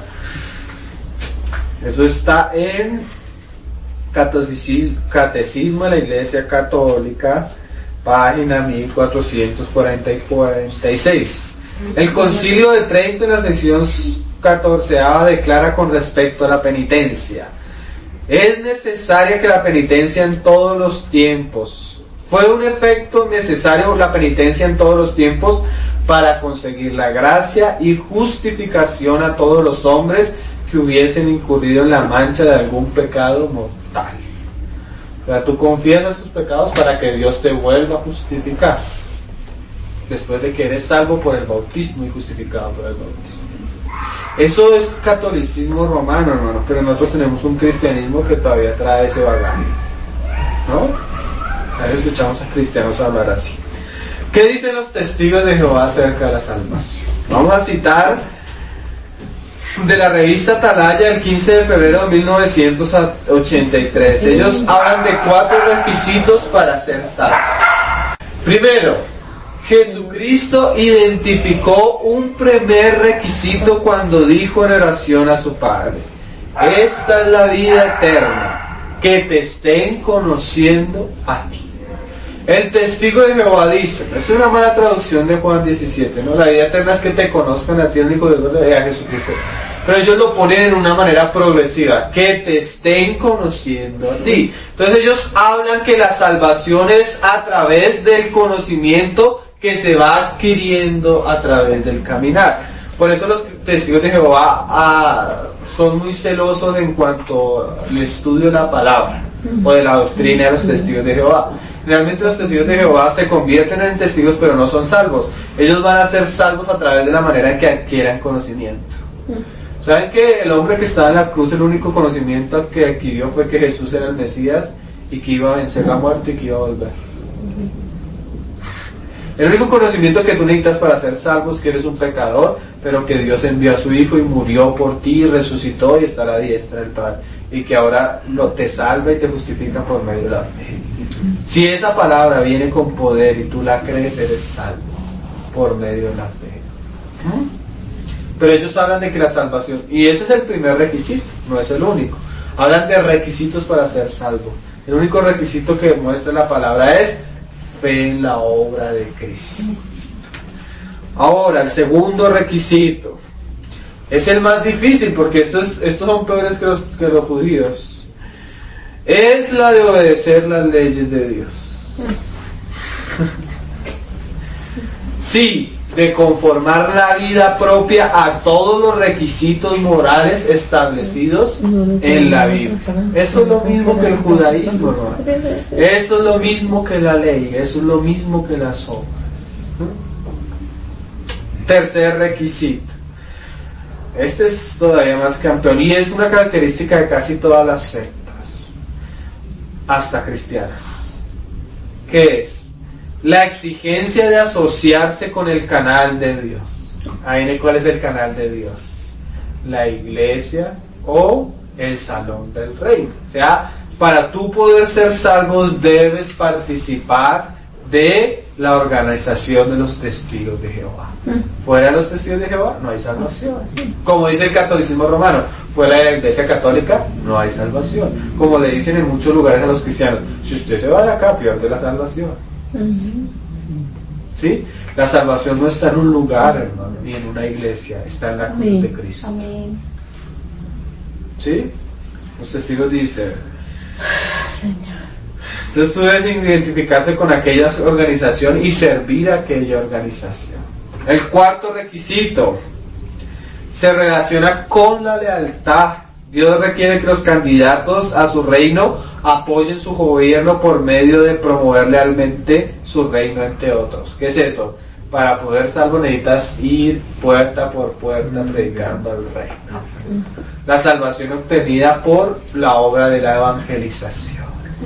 Speaker 1: Eso está en Catecismo de la Iglesia Católica, página 1446. El Concilio de Trento, en la sección 14ª, declara con respecto a la penitencia: es necesaria que la penitencia en todos los tiempos. Fue un efecto necesario la penitencia en todos los tiempos para conseguir la gracia y justificación a todos los hombres que hubiesen incurrido en la mancha de algún pecado mortal. O sea, tú confiesas tus pecados para que Dios te vuelva a justificar, después de que eres salvo por el bautismo y justificado por el bautismo. Eso es catolicismo romano, hermano, pero nosotros tenemos un cristianismo que todavía trae ese bagaje, ¿no? A veces escuchamos a cristianos hablar así. ¿Qué dicen los testigos de Jehová acerca de la salvación? Vamos a citar de la revista Atalaya, el 15 de febrero de 1983. Ellos hablan de 4 requisitos para ser salvos. Primero, Jesucristo identificó un primer requisito cuando dijo en oración a su Padre: esta es la vida eterna, que te estén conociendo a ti. El testigo de Jehová dice, es una mala traducción de Juan 17, ¿no? La vida eterna es que te conozcan a ti, el único Dios, a Jesucristo. Pero ellos lo ponen en una manera progresiva, que te estén conociendo a ti. Entonces ellos hablan que la salvación es a través del conocimiento que se va adquiriendo a través del caminar. Por eso los testigos de Jehová son muy celosos en cuanto al estudio de la palabra o de la doctrina de los testigos de Jehová. Realmente los testigos de Jehová se convierten en testigos, pero no son salvos. Ellos van a ser salvos a través de la manera en que adquieran conocimiento. ¿Saben que el hombre que estaba en la cruz, el único conocimiento que adquirió fue que Jesús era el Mesías y que iba a vencer la muerte y que iba a volver? El único conocimiento que tú necesitas para ser salvo es que eres un pecador, pero que Dios envió a su Hijo y murió por ti, y resucitó y está a la diestra del Padre, y que ahora te salva y te justifica por medio de la fe. Si esa palabra viene con poder y tú la crees, eres salvo por medio de la fe. Pero ellos hablan de que la salvación, y ese es el primer requisito, no es el único. Hablan de requisitos para ser salvo. El único requisito que muestra la palabra es fe en la obra de Cristo. Ahora, el segundo requisito es el más difícil, porque estos son peores que los judíos. Es la de obedecer las leyes de Dios. Sí, de conformar la vida propia a todos los requisitos morales establecidos en la Biblia. Eso es lo mismo que el judaísmo, ¿no? Eso es lo mismo que la ley, eso es lo mismo que las obras. Tercer requisito. Este es todavía más campeón y es una característica de casi todas las sectas, hasta cristianas, que es la exigencia de asociarse con el canal de Dios. Ahí, ¿cuál es el canal de Dios? La iglesia o el salón del reino. O sea, para tú poder ser salvos debes participar de la organización de los testigos de Jehová. Fuera de los testigos de Jehová no hay salvación. Como dice el catolicismo romano, fuera de la iglesia católica no hay salvación. Como le dicen en muchos lugares a los cristianos, si usted se va de acá pierde la salvación. ¿Sí? La salvación no está en un lugar, hermano, ni en una iglesia, está en la cruz de Cristo.
Speaker 2: Amén.
Speaker 1: ¿Sí? Los testigos dicen,
Speaker 2: Señor.
Speaker 1: Entonces tú debes identificarse con aquella organización y servir a aquella organización. El cuarto requisito se relaciona con la lealtad. Dios requiere que los candidatos a su reino apoyen su gobierno por medio de promover lealmente su reino entre otros. ¿Qué es eso? Para poder salvo necesitas ir puerta por puerta predicando el reino. La salvación obtenida por la obra de la evangelización.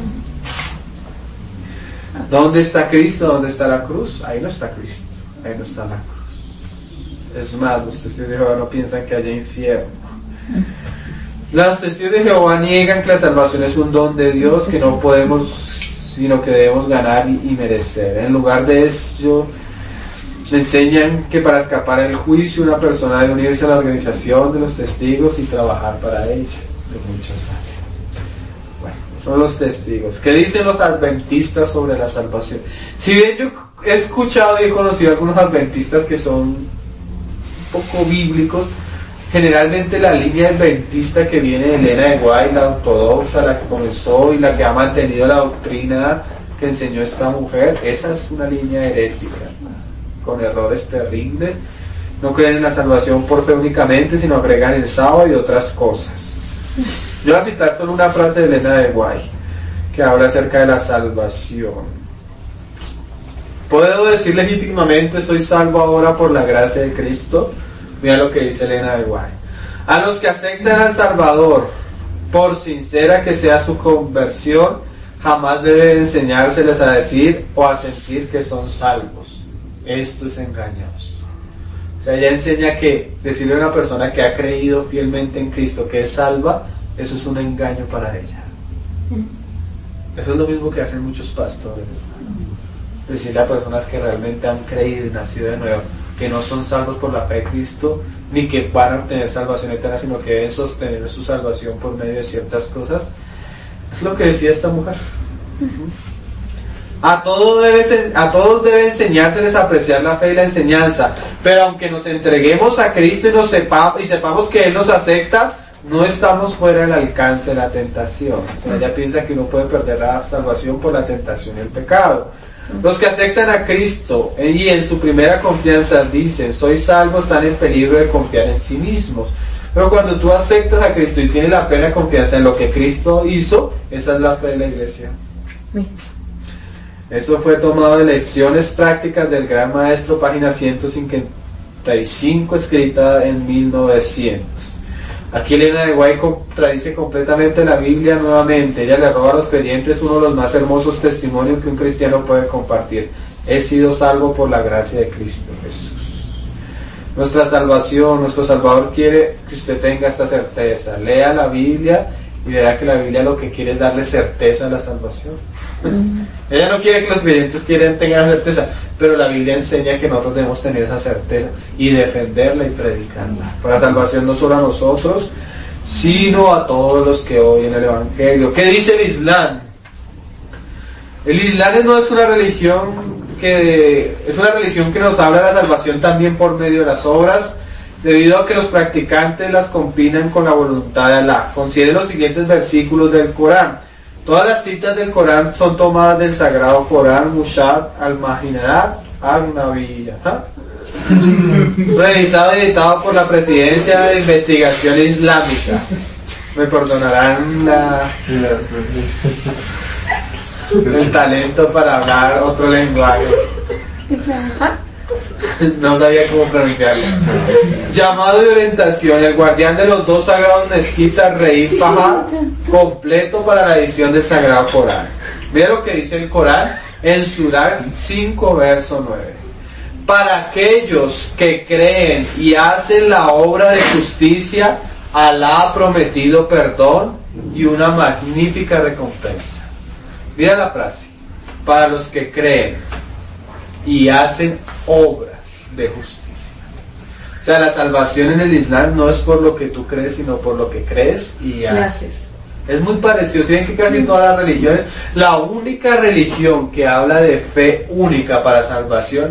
Speaker 1: ¿Dónde está Cristo? ¿Dónde está la cruz? Ahí no está Cristo, ahí no está la cruz. Es más, los testigos de Jehová no piensan que haya infierno. Los testigos de Jehová niegan que la salvación es un don de Dios que no podemos, sino que debemos ganar y merecer. En lugar de eso, enseñan que para escapar del juicio una persona debe unirse a la organización de los testigos y trabajar para ello. De muchas maneras. Bueno, son los testigos. ¿Qué dicen los adventistas sobre la salvación? Si bien yo he escuchado y he conocido a algunos adventistas que son un poco bíblicos, generalmente la línea adventista que viene de Elena de White, la ortodoxa, la que comenzó y la que ha mantenido la doctrina que enseñó esta mujer, esa es una línea herética, con errores terribles. No creen en la salvación por fe únicamente, sino agregan el sábado y otras cosas. Yo voy a citar solo una frase de Elena de White, que habla acerca de la salvación. ¿Puedo decir legítimamente soy salvo ahora por la gracia de Cristo? Mira lo que dice Elena de White. A los que aceptan al Salvador, por sincera que sea su conversión, jamás debe enseñárseles a decir o a sentir que son salvos. Esto es engañoso. O sea, ella enseña que decirle a una persona que ha creído fielmente en Cristo que es salva, eso es un engaño para ella. Eso es lo mismo que hacen muchos pastores. decirle a personas que realmente han creído y nacido de nuevo, que no son salvos por la fe de Cristo, ni que van a obtener salvación eterna, sino que deben sostener su salvación por medio de ciertas cosas. Es lo que decía esta mujer. A todos debe enseñárseles a apreciar la fe y la enseñanza, pero aunque nos entreguemos a Cristo y sepamos que Él nos acepta, no estamos fuera del alcance de la tentación. O sea, ella piensa que uno puede perder la salvación por la tentación y el pecado. Los que aceptan a Cristo y en su primera confianza dicen, soy salvo, están en peligro de confiar en sí mismos. Pero cuando tú aceptas a Cristo y tienes la plena confianza en lo que Cristo hizo, esa es la fe de la iglesia. Eso fue tomado de Lecciones Prácticas del Gran Maestro, página 155, escrita en 1900. Aquí Elena de White contradice completamente la Biblia nuevamente. Ella le roba a los creyentes uno de los más hermosos testimonios que un cristiano puede compartir. He sido salvo por la gracia de Cristo Jesús. Nuestra salvación, nuestro Salvador quiere que usted tenga esta certeza. Lea la Biblia y verá que la Biblia lo que quiere es darle certeza a la salvación. Ella no quiere que los creyentes tengan certeza, pero la Biblia enseña que nosotros debemos tener esa certeza y defenderla y predicarla. Para salvación no solo a nosotros, sino a todos los que oyen el Evangelio. ¿Qué dice el Islam? El Islam no es una religión que nos habla de la salvación también por medio de las obras, debido a que los practicantes las combinan con la voluntad de Allah. Considere los siguientes versículos del Corán. Todas las citas del Corán son tomadas del Sagrado Corán, Mushaf al-Mahinat al-Nabiyya. Revisado y editado por la Presidencia de Investigación Islámica. Me perdonarán el talento para hablar otro lenguaje. No sabía cómo pronunciarlo. Llamado de orientación, el guardián de los dos sagrados mezquitas, Rey Fahad, completo para la edición del Sagrado Corán. Mira lo que dice el Corán en Surah 5, verso 9. Para aquellos que creen y hacen la obra de justicia, Alá ha prometido perdón y una magnífica recompensa. Mira la frase. Para los que creen y hacen obras de justicia. O sea, la salvación en el Islam no es por lo que tú crees, sino por lo que crees y haces. Es muy parecido. Si ven que casi todas las religiones, la única religión que habla de fe única para salvación,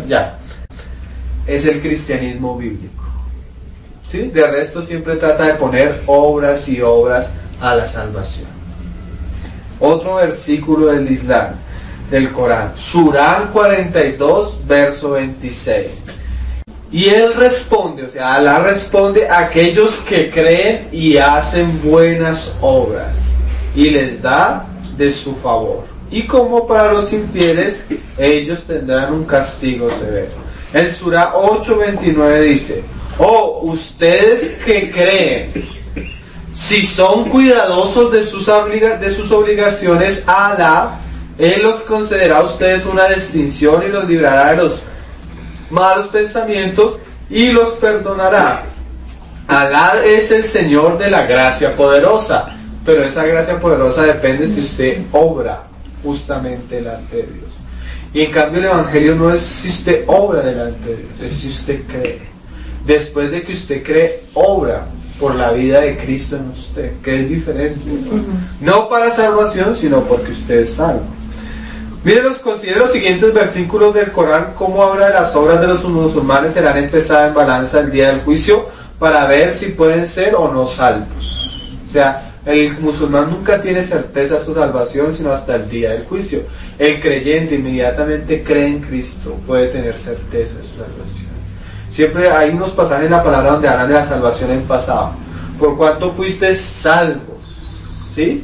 Speaker 1: es el cristianismo bíblico. ¿Sí? De resto siempre trata de poner obras y obras a la salvación. Otro versículo del Islam, del Corán, Surah 42, verso 26. Y él responde, o sea, Alá responde a aquellos que creen y hacen buenas obras, y les da de su favor. Y como para los infieles, ellos tendrán un castigo severo. El Surah 8:29 dice, oh, ustedes que creen, si son cuidadosos de sus obligaciones a Alá, Él los concederá a ustedes una distinción y los librará de los malos pensamientos y los perdonará. Alá es el Señor de la gracia poderosa, pero esa gracia poderosa depende si usted obra justamente delante de Dios. Y en cambio el Evangelio no es si usted obra delante de Dios, es si usted cree. Después de que usted cree, obra por la vida de Cristo en usted, que es diferente. No para salvación, sino porque usted es salvo. Miren, consideren los siguientes versículos del Corán, cómo habla de las obras de los musulmanes serán empezadas en balanza el día del juicio, para ver si pueden ser o no salvos. O sea, el musulmán nunca tiene certeza de su salvación, sino hasta el día del juicio. El creyente inmediatamente cree en Cristo, puede tener certeza de su salvación. Siempre hay unos pasajes en la palabra donde hablan de la salvación en pasado. ¿Por cuánto fuiste salvos? ¿Sí?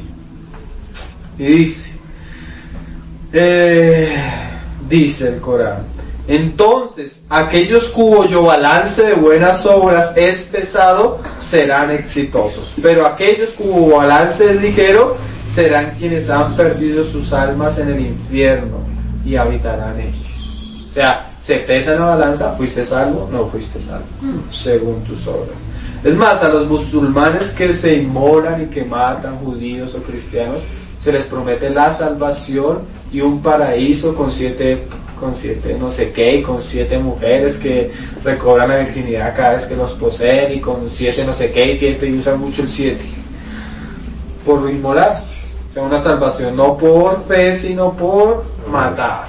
Speaker 1: Y dice el Corán, entonces aquellos cuyo balance de buenas obras es pesado serán exitosos, pero aquellos cuyo balance es ligero serán quienes han perdido sus almas en el infierno y habitarán ellos. O sea, se pesa en la balanza, ¿fuiste salvo? No fuiste salvo, según tus obras. Es más, a los musulmanes que se inmolan y que matan, judíos o cristianos, se les promete la salvación y un paraíso con 7 con 7 no sé qué, y con 7 mujeres que recobran la virginidad cada vez que los poseen, y con 7 no sé qué, y 7, y usan mucho el 7 por inmolarse. O sea, una salvación no por fe, sino por matar.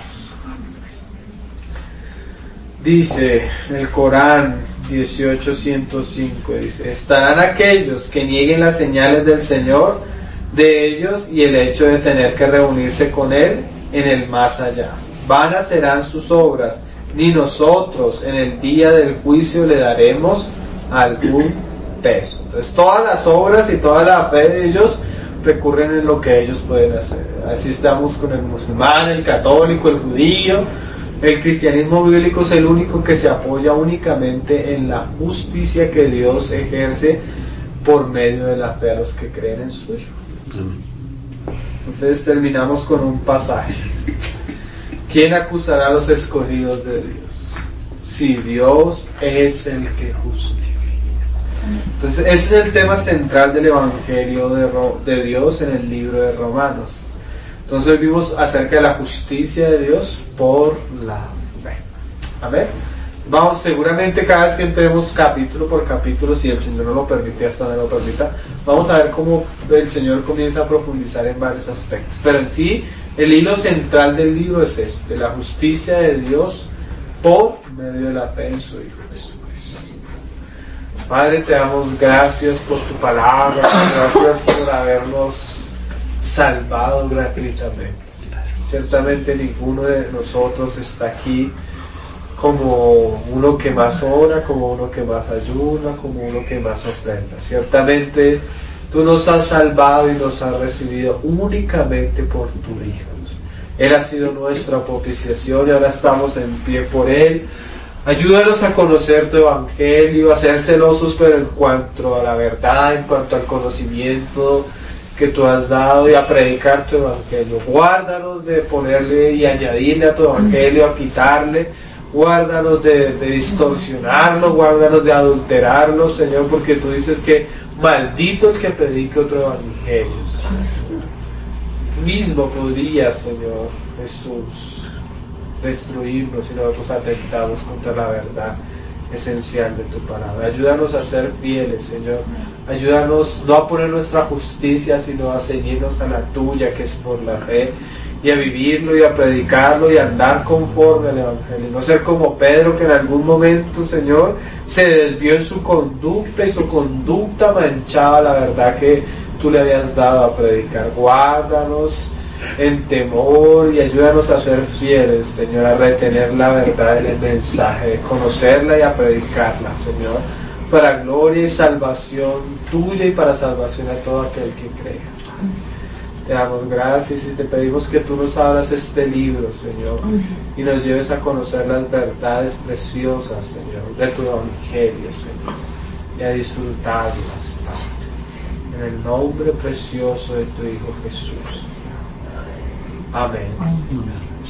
Speaker 1: Dice el Corán 18:105, dice: estarán aquellos que nieguen las señales del Señor de ellos y el hecho de tener que reunirse con Él en el más allá. Vanas serán sus obras, ni nosotros en el día del juicio le daremos algún peso. Entonces todas las obras y toda la fe de ellos recurren en lo que ellos pueden hacer. Así estamos con el musulmán, el católico, el judío. El cristianismo bíblico es el único que se apoya únicamente en la justicia que Dios ejerce por medio de la fe a los que creen en su Hijo. Entonces terminamos con un pasaje. ¿Quién acusará a los escogidos de Dios? Si Dios es el que justifica. Entonces ese es el tema central del Evangelio de Dios en el libro de Romanos. Entonces vimos acerca de la justicia de Dios por la fe. Amén. Vamos, seguramente cada vez que entremos capítulo por capítulo, si el Señor no lo permite, hasta no lo permita, vamos a ver cómo el Señor comienza a profundizar en varios aspectos. Pero en sí, el hilo central del libro es este: la justicia de Dios por medio de la fe en su Hijo Jesucristo. Padre, te damos gracias por tu palabra, gracias por habernos salvado gratuitamente. Ciertamente ninguno de nosotros está aquí como uno que más ora, como uno que más ayuna, como uno que más ofrenda. Ciertamente tú nos has salvado y nos has recibido únicamente por tu Hijo. Él ha sido nuestra propiciación y ahora estamos en pie por Él. Ayúdanos a conocer tu Evangelio, a ser celosos pero en cuanto a la verdad, en cuanto al conocimiento que tú has dado, y a predicar tu Evangelio. Guárdanos de ponerle y añadirle a tu Evangelio, a quitarle. Guárdanos de distorsionarlo, guárdanos de adulterarlo, Señor, porque tú dices que maldito el que predique otro Evangelio. Tú mismo podrías, Señor Jesús, destruirnos si nosotros atentamos contra la verdad esencial de tu palabra. Ayúdanos a ser fieles, Señor. Ayúdanos no a poner nuestra justicia, sino a ceñirnos a la tuya, que es por la fe, y a vivirlo y a predicarlo y a andar conforme al Evangelio. No ser como Pedro, que en algún momento, Señor, se desvió en su conducta y su conducta manchaba la verdad que tú le habías dado a predicar. Guárdanos en temor y ayúdanos a ser fieles, Señor, a retener la verdad del mensaje, conocerla y a predicarla, Señor, para gloria y salvación tuya y para salvación a todo aquel que crea. Te damos gracias y te pedimos que tú nos abras este libro, Señor, y nos lleves a conocer las verdades preciosas, Señor, de tu Evangelio, Señor, y a disfrutarlas, Padre, en el nombre precioso de tu Hijo Jesús. Amén.